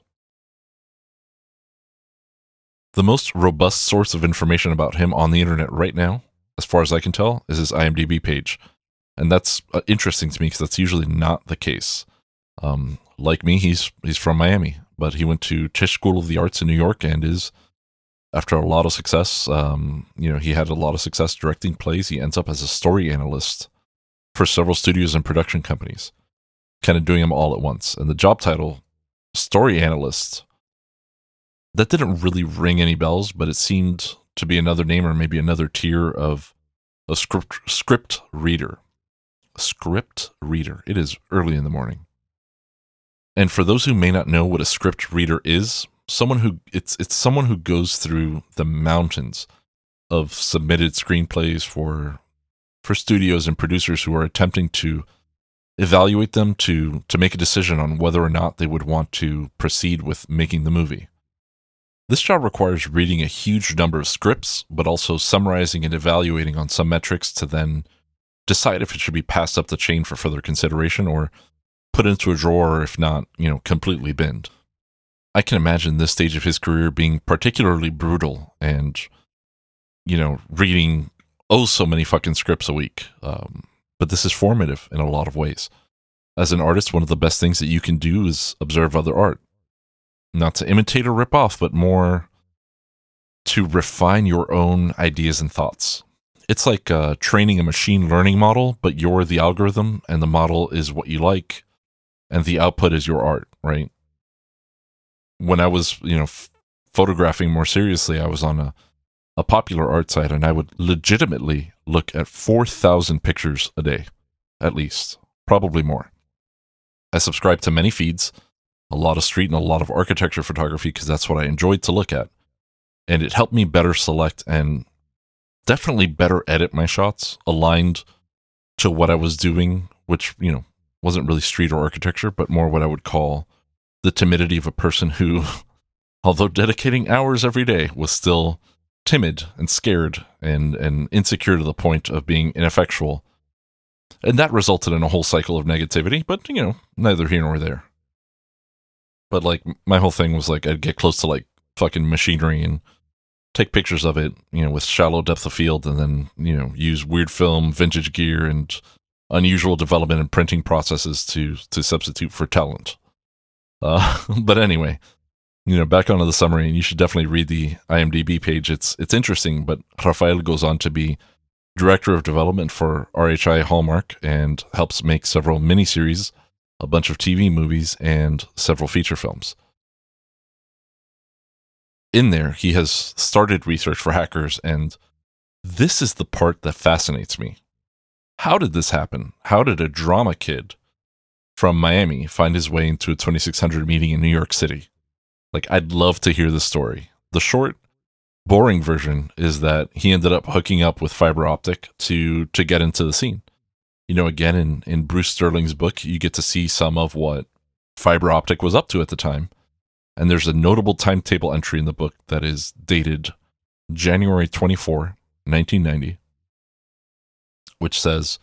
The most robust source of information about him on the internet right now, as far as I can tell, is his IMDb page. And that's interesting to me because that's usually not the case. Like me, he's from Miami, but he went to Tisch School of the Arts in New York and is, after a lot of success, he had a lot of success directing plays. He ends up as a story analyst for several studios and production companies, kind of doing them all at once. And the job title, story analyst, that didn't really ring any bells, but it seemed to be another name or maybe another tier of a script reader. Script reader. It is early in the morning. And for those who may not know what a script reader is, it's someone who goes through the mountains of submitted screenplays for studios and producers who are attempting to evaluate them to make a decision on whether or not they would want to proceed with making the movie. This job requires reading a huge number of scripts, but also summarizing and evaluating on some metrics to then decide if it should be passed up the chain for further consideration or put into a drawer, or if not, completely binned. I can imagine this stage of his career being particularly brutal and, reading so many fucking scripts a week. But this is formative in a lot of ways. As an artist, one of the best things that you can do is observe other art. Not to imitate or rip off, but more to refine your own ideas and thoughts. It's like training a machine learning model, but you're the algorithm and the model is what you like and the output is your art, right? When I was, photographing more seriously, I was on a popular art site and I would legitimately look at 4,000 pictures a day, at least, probably more. I subscribed to many feeds, a lot of street and a lot of architecture photography because that's what I enjoyed to look at. And it helped me better select and definitely better edit my shots aligned to what I was doing, which, wasn't really street or architecture, but more what I would call the timidity of a person who, although dedicating hours every day, was still timid and scared and insecure to the point of being ineffectual. And that resulted in a whole cycle of negativity, but, neither here nor there. But, my whole thing was, I'd get close to, fucking machinery and take pictures of it, with shallow depth of field and then, use weird film, vintage gear, and unusual development and printing processes to substitute for talent. But anyway, back onto the summary, and you should definitely read the IMDb page. It's interesting, but Rafael goes on to be director of development for RHI Hallmark and helps make several miniseries, a bunch of TV movies, and several feature films. in there, he has started research for hackers, and this is the part that fascinates me. How did this happen? How did a drama kid from Miami find his way into a 2600 meeting in New York City? Like, I'd love to hear the story. The short, boring version is that he ended up hooking up with fiber optic to get into the scene. Again, in Bruce Sterling's book, you get to see some of what fiber optic was up to at the time. And there's a notable timetable entry in the book that is dated January 24, 1990, which says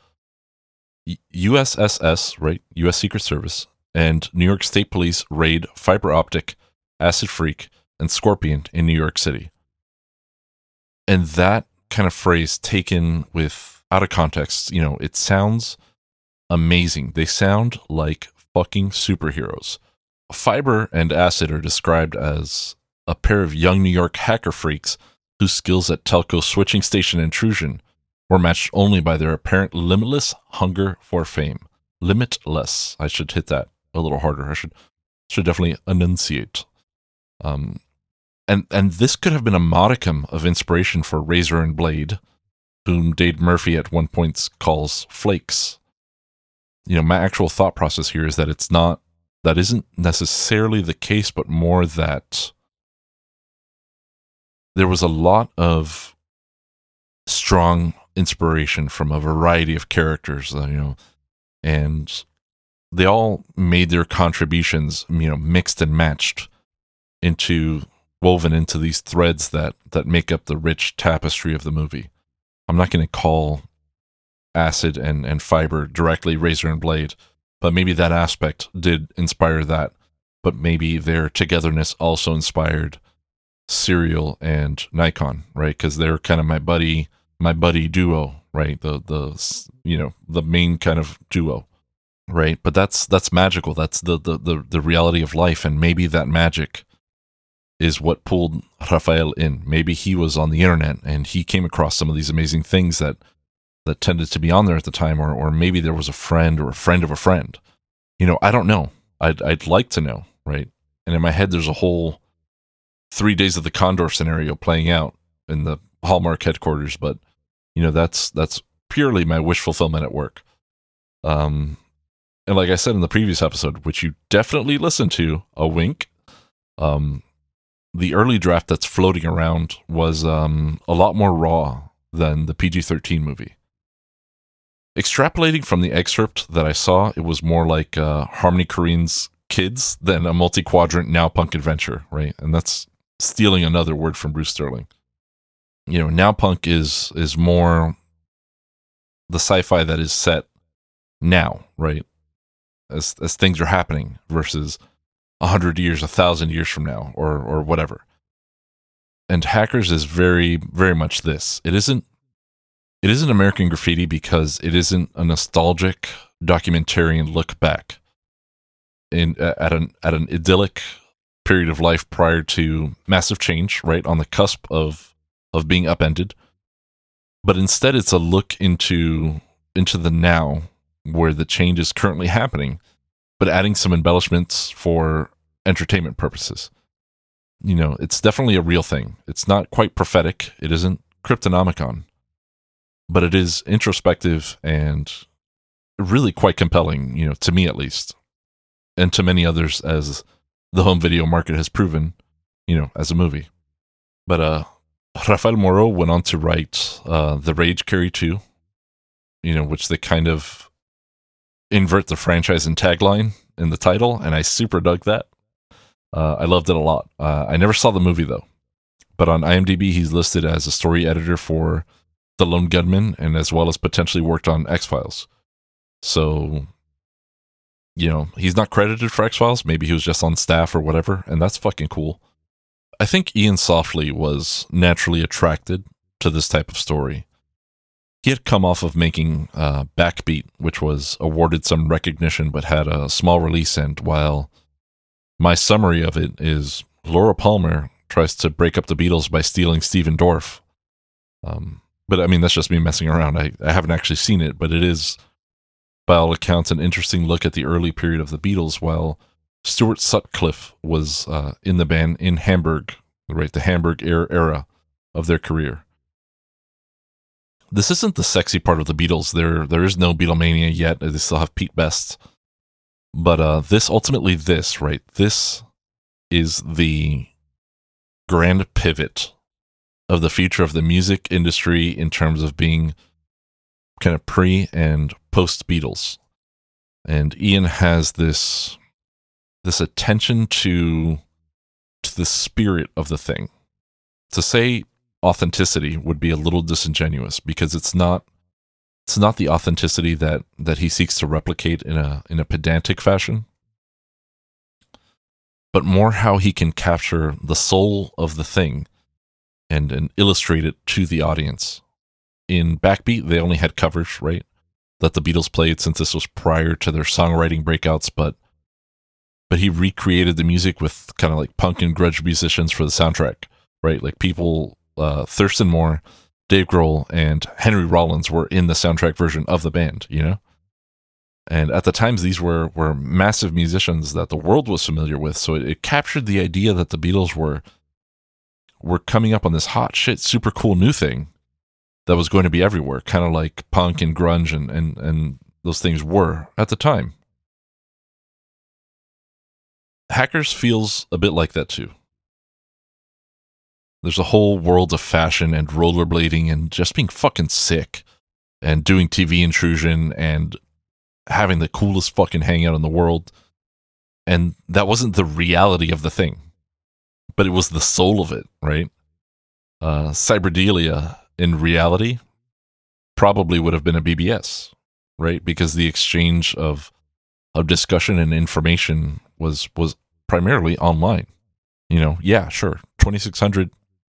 USSS, right, U.S. Secret Service, and New York State Police raid fiber optic, Acid Freak, and Scorpion in New York City. And that kind of phrase taken out of context, it sounds amazing. They sound like fucking superheroes. Fiber and Acid are described as a pair of young New York hacker freaks whose skills at telco switching station intrusion were matched only by their apparent limitless hunger for fame. Limitless. I should hit that a little harder. I should definitely enunciate. And this could have been a modicum of inspiration for Razor and Blade, whom Dade Murphy at one point calls flakes. My actual thought process here is that that isn't necessarily the case, but more that there was a lot of strong inspiration from a variety of characters, and they all made their contributions, mixed and matched woven into these threads that make up the rich tapestry of the movie. I'm not going to call Acid and Fiber directly Razor and Blade, but maybe that aspect did inspire that. But maybe their togetherness also inspired Serial and Nikon, right? Because they're kind of my buddy duo, right? The main kind of duo, right? But that's magical. That's the reality of life, and maybe that magic is what pulled Rafael in. Maybe he was on the internet and he came across some of these amazing things that tended to be on there at the time, or maybe there was a friend or a friend of a friend. I don't know. I'd like to know, right? And in my head, there's a whole 3 Days of the Condor scenario playing out in the Hallmark headquarters, but that's purely my wish fulfillment at work. And like I said in the previous episode, which you definitely listened to, a wink, the early draft that's floating around was a lot more raw than the PG-13 movie. Extrapolating from the excerpt that I saw, it was more like Harmony Korine's Kids than a multi-quadrant Now Punk adventure, right? And that's stealing another word from Bruce Sterling. Now Punk is more the sci-fi that is set now, right? As things are happening versus 100 years, 1,000 years from now, or whatever. And Hackers is very, very much this. It isn't American Graffiti because it isn't a nostalgic documentarian look back at an idyllic period of life prior to massive change, right, on the cusp of being upended. But instead, it's a look into the now, where the change is currently happening, but adding some embellishments for entertainment purposes. It's definitely a real thing. It's not quite prophetic. It isn't Cryptonomicon, but it is introspective and really quite compelling, to me at least, and to many others, as the home video market has proven, as a movie. But Rafael Moreau went on to write The Rage Carry 2, which they kind of invert the franchise and tagline in the title, and I super dug that. I loved it a lot. I never saw the movie, though. But on IMDb, he's listed as a story editor for The Lone Gunman, and as well as potentially worked on X-Files. So, he's not credited for X-Files. Maybe he was just on staff or whatever, and that's fucking cool. I think Ian Softly was naturally attracted to this type of story. He had come off of making Backbeat, which was awarded some recognition but had a small release, and while my summary of it is Laura Palmer tries to break up the Beatles by stealing Stephen Dorff. But I mean, that's just me messing around. I haven't actually seen it, but it is, by all accounts, an interesting look at the early period of the Beatles, while Stuart Sutcliffe was in the band in Hamburg, right? The Hamburg era of their career. This isn't the sexy part of the Beatles. There is no Beatlemania yet. They still have Pete Best. But this is the grand pivot of the future of the music industry in terms of being kind of pre and post Beatles. And Ian has this attention to the spirit of the thing. To say authenticity would be a little disingenuous, because it's not the authenticity that he seeks to replicate in a pedantic fashion, but more how he can capture the soul of the thing and illustrate it to the audience. In Backbeat, they only had covers, right, that the Beatles played, since this was prior to their songwriting breakouts, but he recreated the music with kind of like punk and grunge musicians for the soundtrack, right? Like people, Thurston Moore, Dave Grohl, and Henry Rollins were in the soundtrack version of the band, you know? And at the times, these were massive musicians that the world was familiar with, so it captured the idea that the Beatles were coming up on this hot shit, super cool new thing that was going to be everywhere, kind of like punk and grunge and those things were at the time. Hackers feels a bit like that too. There's a whole world of fashion and rollerblading and just being fucking sick and doing TV intrusion and having the coolest fucking hangout in the world. And that wasn't the reality of the thing, but it was the soul of it, right? Cyberdelia in reality probably would have been a BBS, right? Because the exchange of discussion and information was primarily online. You know, yeah, sure. 2600.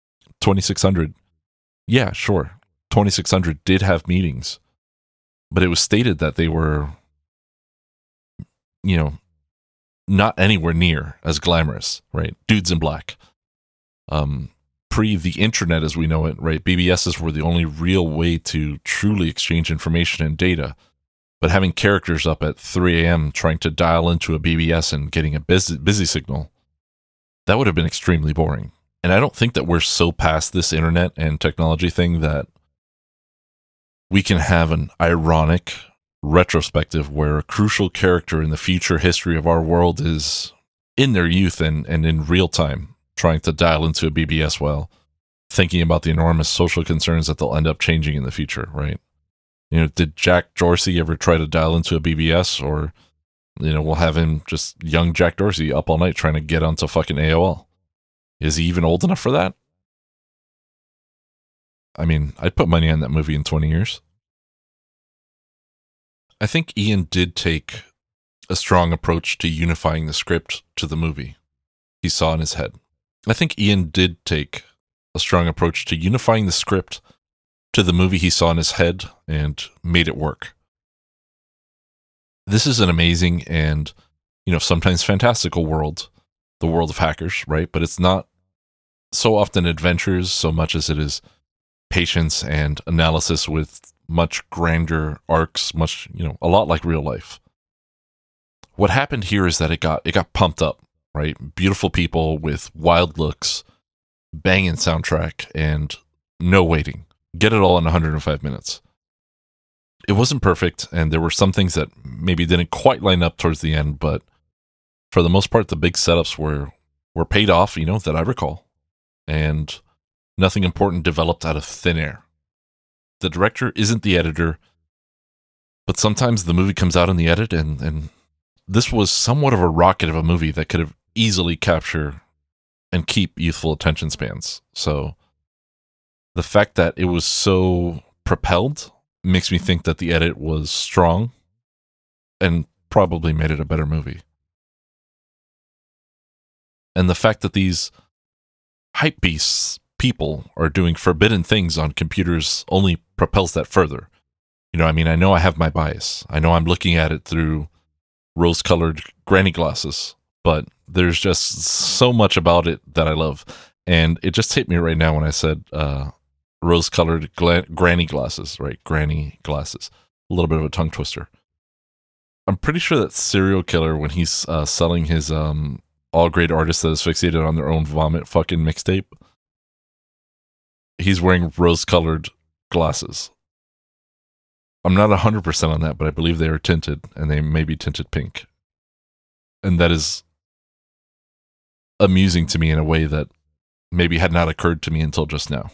Yeah, sure. 2600 did have meetings, but it was stated that they were, you know, not anywhere near as glamorous, right? Dudes in black. Pre the internet as we know it, right? BBSs were the only real way to truly exchange information and data. But having characters up at 3 a.m. trying to dial into a BBS and getting a busy signal, that would have been extremely boring. And I don't think that we're so past this internet and technology thing that we can have an ironic retrospective where a crucial character in the future history of our world is in their youth and in real time trying to dial into a BBS while thinking about the enormous social concerns that they'll end up changing in the future, right? You know, did Jack Dorsey ever try to dial into a BBS? Or, you know, we'll have him just young Jack Dorsey up all night trying to get onto fucking AOL. Is he even old enough for that? I mean, I'd put money on that movie in 20 years. I think Ian did take a strong approach to unifying the script to the movie he saw in his head. I think Ian did take a strong approach to unifying the script to the movie he saw in his head and made it work. This is an amazing and, you know, sometimes fantastical world, the world of hackers, right? But it's not so often adventures so much as it is patience and analysis with much grander arcs, much, you know, a lot like real life. What happened here is that it got pumped up, right? Beautiful people with wild looks, banging soundtrack, and no waiting. Get it all in 105 minutes. It wasn't perfect, and there were some things that maybe didn't quite line up towards the end, but for the most part, the big setups were paid off, you know, that I recall. And nothing important developed out of thin air. The director isn't the editor, but sometimes the movie comes out in the edit, and this was somewhat of a rocket of a movie that could have easily captured and keep youthful attention spans. So the fact that it was so propelled makes me think that the edit was strong and probably made it a better movie. And the fact that these hypebeasts people are doing forbidden things on computers only propels that further. You know, I mean, I know I have my bias. I know I'm looking at it through rose-colored granny glasses, but there's just so much about it that I love. And it just hit me right now when I said rose-colored granny glasses, right? Granny glasses. A little bit of a tongue twister. I'm pretty sure that Serial Killer, when he's selling his all great artist that is fixated on their own vomit fucking mixtape. He's wearing rose-colored glasses. I'm not 100% on that, but I believe they are tinted, and they may be tinted pink. And that is amusing to me in a way that maybe had not occurred to me until just now.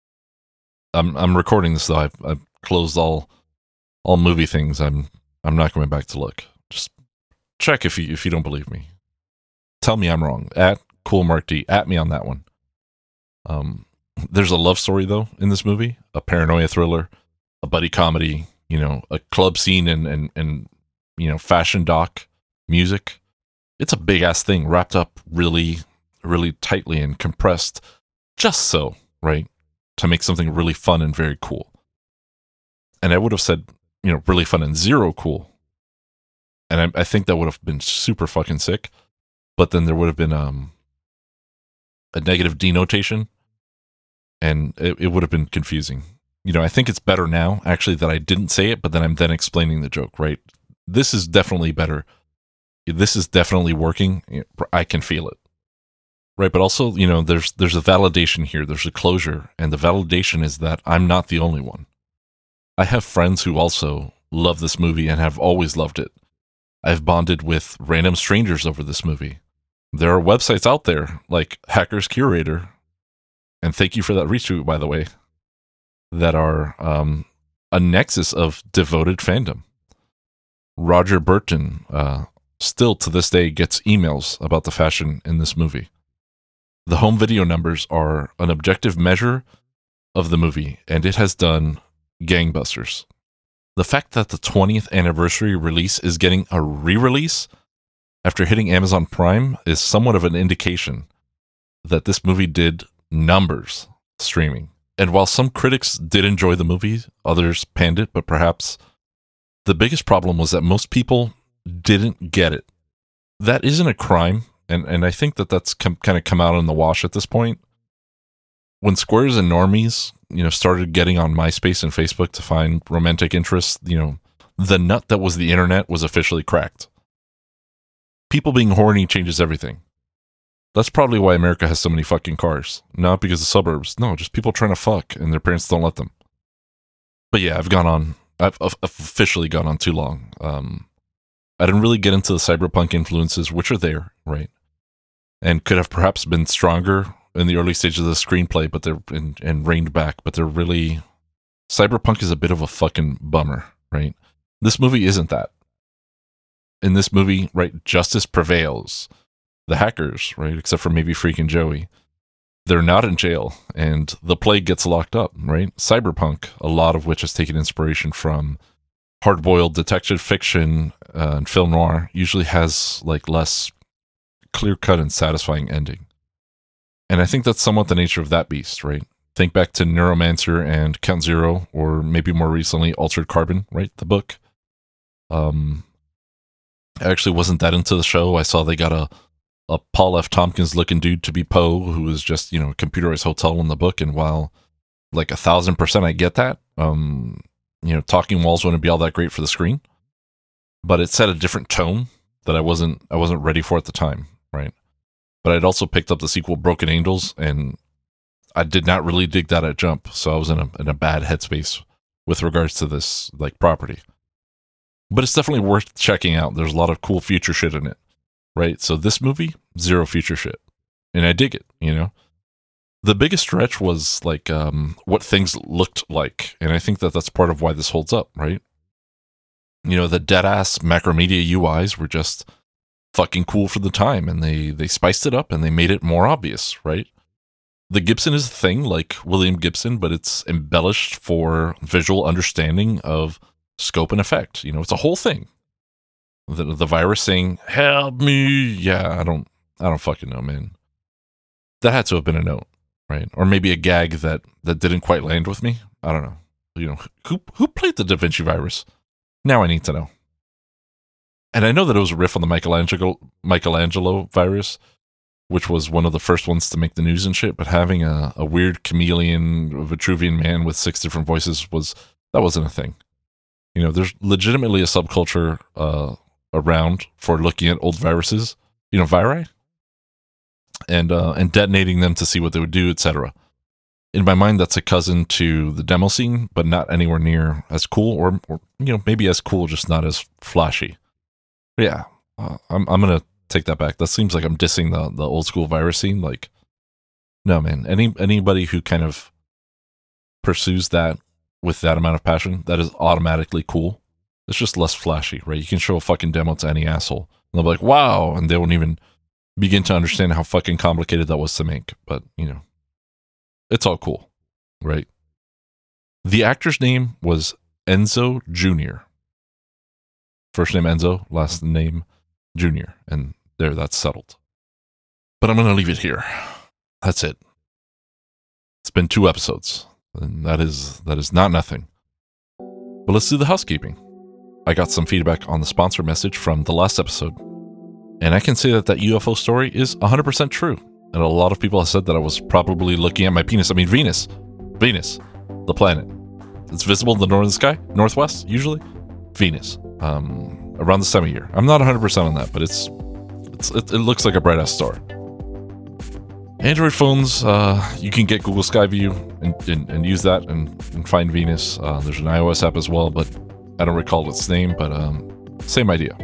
I'm recording this though. I've closed all movie things. I'm not going back to look. Just check if you don't believe me. Tell me I'm wrong. At CoolMarkD, at me on that one. There's a love story though in this movie, a paranoia thriller, a buddy comedy, a club scene and fashion doc music. It's a big ass thing wrapped up really, really tightly and compressed just so, right? To make something really fun and very cool. And I would have said, really fun and zero cool. And I think that would have been super fucking sick. But then there would have been a negative denotation. And it would have been confusing. I think it's better now, actually, that I didn't say it, but then I'm then explaining the joke, right? This is definitely better. This is definitely working. I can feel it. Right, but also, there's a validation here. There's a closure, and the validation is that I'm not the only one. I have friends who also love this movie and have always loved it. I've bonded with random strangers over this movie. There are websites out there, like Hackers Curator, and thank you for that retweet, by the way, that are a nexus of devoted fandom. Roger Burton still to this day gets emails about the fashion in this movie. The home video numbers are an objective measure of the movie, and it has done gangbusters. The fact that the 20th anniversary release is getting a re-release after hitting Amazon Prime is somewhat of an indication that this movie did numbers streaming. And while some critics did enjoy the movie, others panned it, but perhaps the biggest problem was that most people didn't get it. That isn't a crime. And I think that's kind of come out in the wash at this point. When squares and normies, started getting on MySpace and Facebook to find romantic interests, the nut that was the internet was officially cracked. People being horny changes everything. That's probably why America has so many fucking cars. Not because of suburbs. No, just people trying to fuck and their parents don't let them. But yeah, I've officially gone on too long. I didn't really get into the cyberpunk influences, which are there, right? And could have perhaps been stronger in the early stages of the screenplay, but they're and reined back. But they're really, cyberpunk is a bit of a fucking bummer, right? This movie isn't that. In this movie, right, justice prevails. The hackers, right, except for maybe freaking Joey, they're not in jail, and the plague gets locked up, right? Cyberpunk, a lot of which has taken inspiration from hard-boiled detective fiction and film noir, usually has like less clear-cut and satisfying ending. And I think that's somewhat the nature of that beast, right? Think back to Neuromancer and Count Zero, or maybe more recently Altered Carbon, right? The book. I actually wasn't that into the show. I saw they got a Paul F. Tompkins looking dude to be Poe, who was just, a computerized hotel in the book. And while like 1,000% I get that, talking walls wouldn't be all that great for the screen, but it set a different tone that I wasn't ready for at the time, right? But I'd also picked up the sequel Broken Angels, and I did not really dig that at jump, so I was in a bad headspace with regards to this like property. But it's definitely worth checking out. There's a lot of cool future shit in it, right? So this movie, zero future shit, and I dig it. The biggest stretch was like what things looked like, and I think that's part of why this holds up, right? The dead-ass Macromedia UIs were just fucking cool for the time, and they spiced it up and they made it more obvious, right? The Gibson is a thing like William Gibson, but it's embellished for visual understanding of scope and effect. It's a whole thing. The virus saying, "Help me." Yeah, I don't fucking know, man. That had to have been a note, right? Or maybe a gag that didn't quite land with me. I don't know. Who played the Da Vinci virus? Now I need to know. And I know that it was a riff on the Michelangelo virus, which was one of the first ones to make the news and shit, but having a weird chameleon Vitruvian man with 6 different voices wasn't a thing. There's legitimately a subculture around for looking at old viruses. Viri? and detonating them to see what they would do, etc. In my mind, that's a cousin to the demo scene, but not anywhere near as cool, or maybe as cool, just not as flashy. Yeah, I'm gonna take that back. That seems like I'm dissing the old school virus scene. Like, no, man. Anybody who kind of pursues that with that amount of passion, that is automatically cool. It's just less flashy, right? You can show a fucking demo to any asshole, and they'll be like, "Wow," and they won't even begin to understand how fucking complicated that was to make. But it's all cool, right? The actor's name was Enzo Jr. First name Enzo, last name Jr. And there, that's settled. But I'm going to leave it here. That's it. It's been 2 episodes, and that is not nothing. But let's do the housekeeping. I got some feedback on the sponsor message from the last episode, and I can say that UFO story is 100% true. And a lot of people have said that I was probably looking at my penis. I mean, Venus, the planet. It's visible in the northern sky, northwest, usually. Venus, around this time of year. I'm not 100% on that, but it looks like a bright-ass star. Android phones, you can get Google Sky View and use that and find Venus. There's an iOS app as well, but I don't recall its name, but same idea.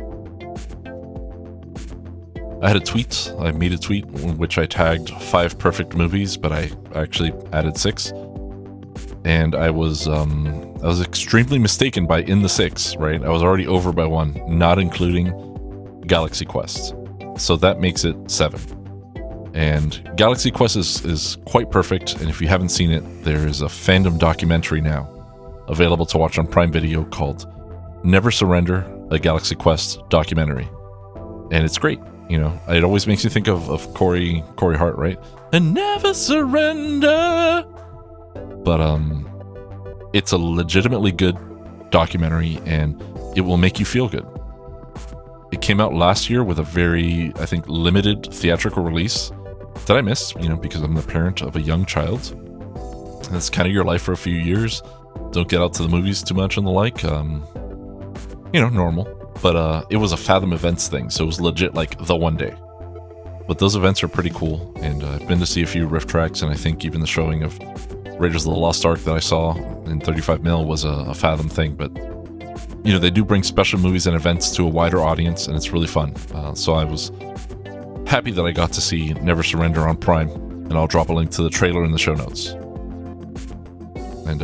I had a tweet. I made a tweet in which I tagged 5 perfect movies, but I actually added 6. And I was extremely mistaken by in the 6, right? I was already over by 1, not including Galaxy Quest. So that makes it 7. And Galaxy Quest is quite perfect, and if you haven't seen it, there is a fandom documentary now available to watch on Prime Video called Never Surrender, a Galaxy Quest documentary. And it's great. It always makes you think of Corey Hart, right? And never surrender. But it's a legitimately good documentary, and it will make you feel good. It came out last year with a very, I think, limited theatrical release that I missed, because I'm the parent of a young child. And it's kind of your life for a few years. Don't get out to the movies too much and the like. Normal. But it was a Fathom Events thing, so it was legit like the one day. But those events are pretty cool, and I've been to see a few riff tracks, and I think even the showing of Raiders of the Lost Ark that I saw in 35mm was a Fathom thing. But they do bring special movies and events to a wider audience, and it's really fun. So I was happy that I got to see Never Surrender on Prime, and I'll drop a link to the trailer in the show notes. And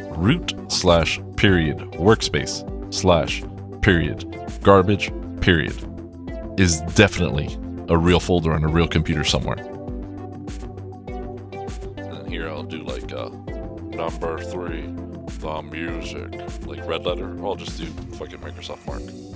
root/workspace/garbage is definitely a real folder on a real computer somewhere. And here I'll do like number 3, the music, like red letter. I'll just do fucking Microsoft Mark.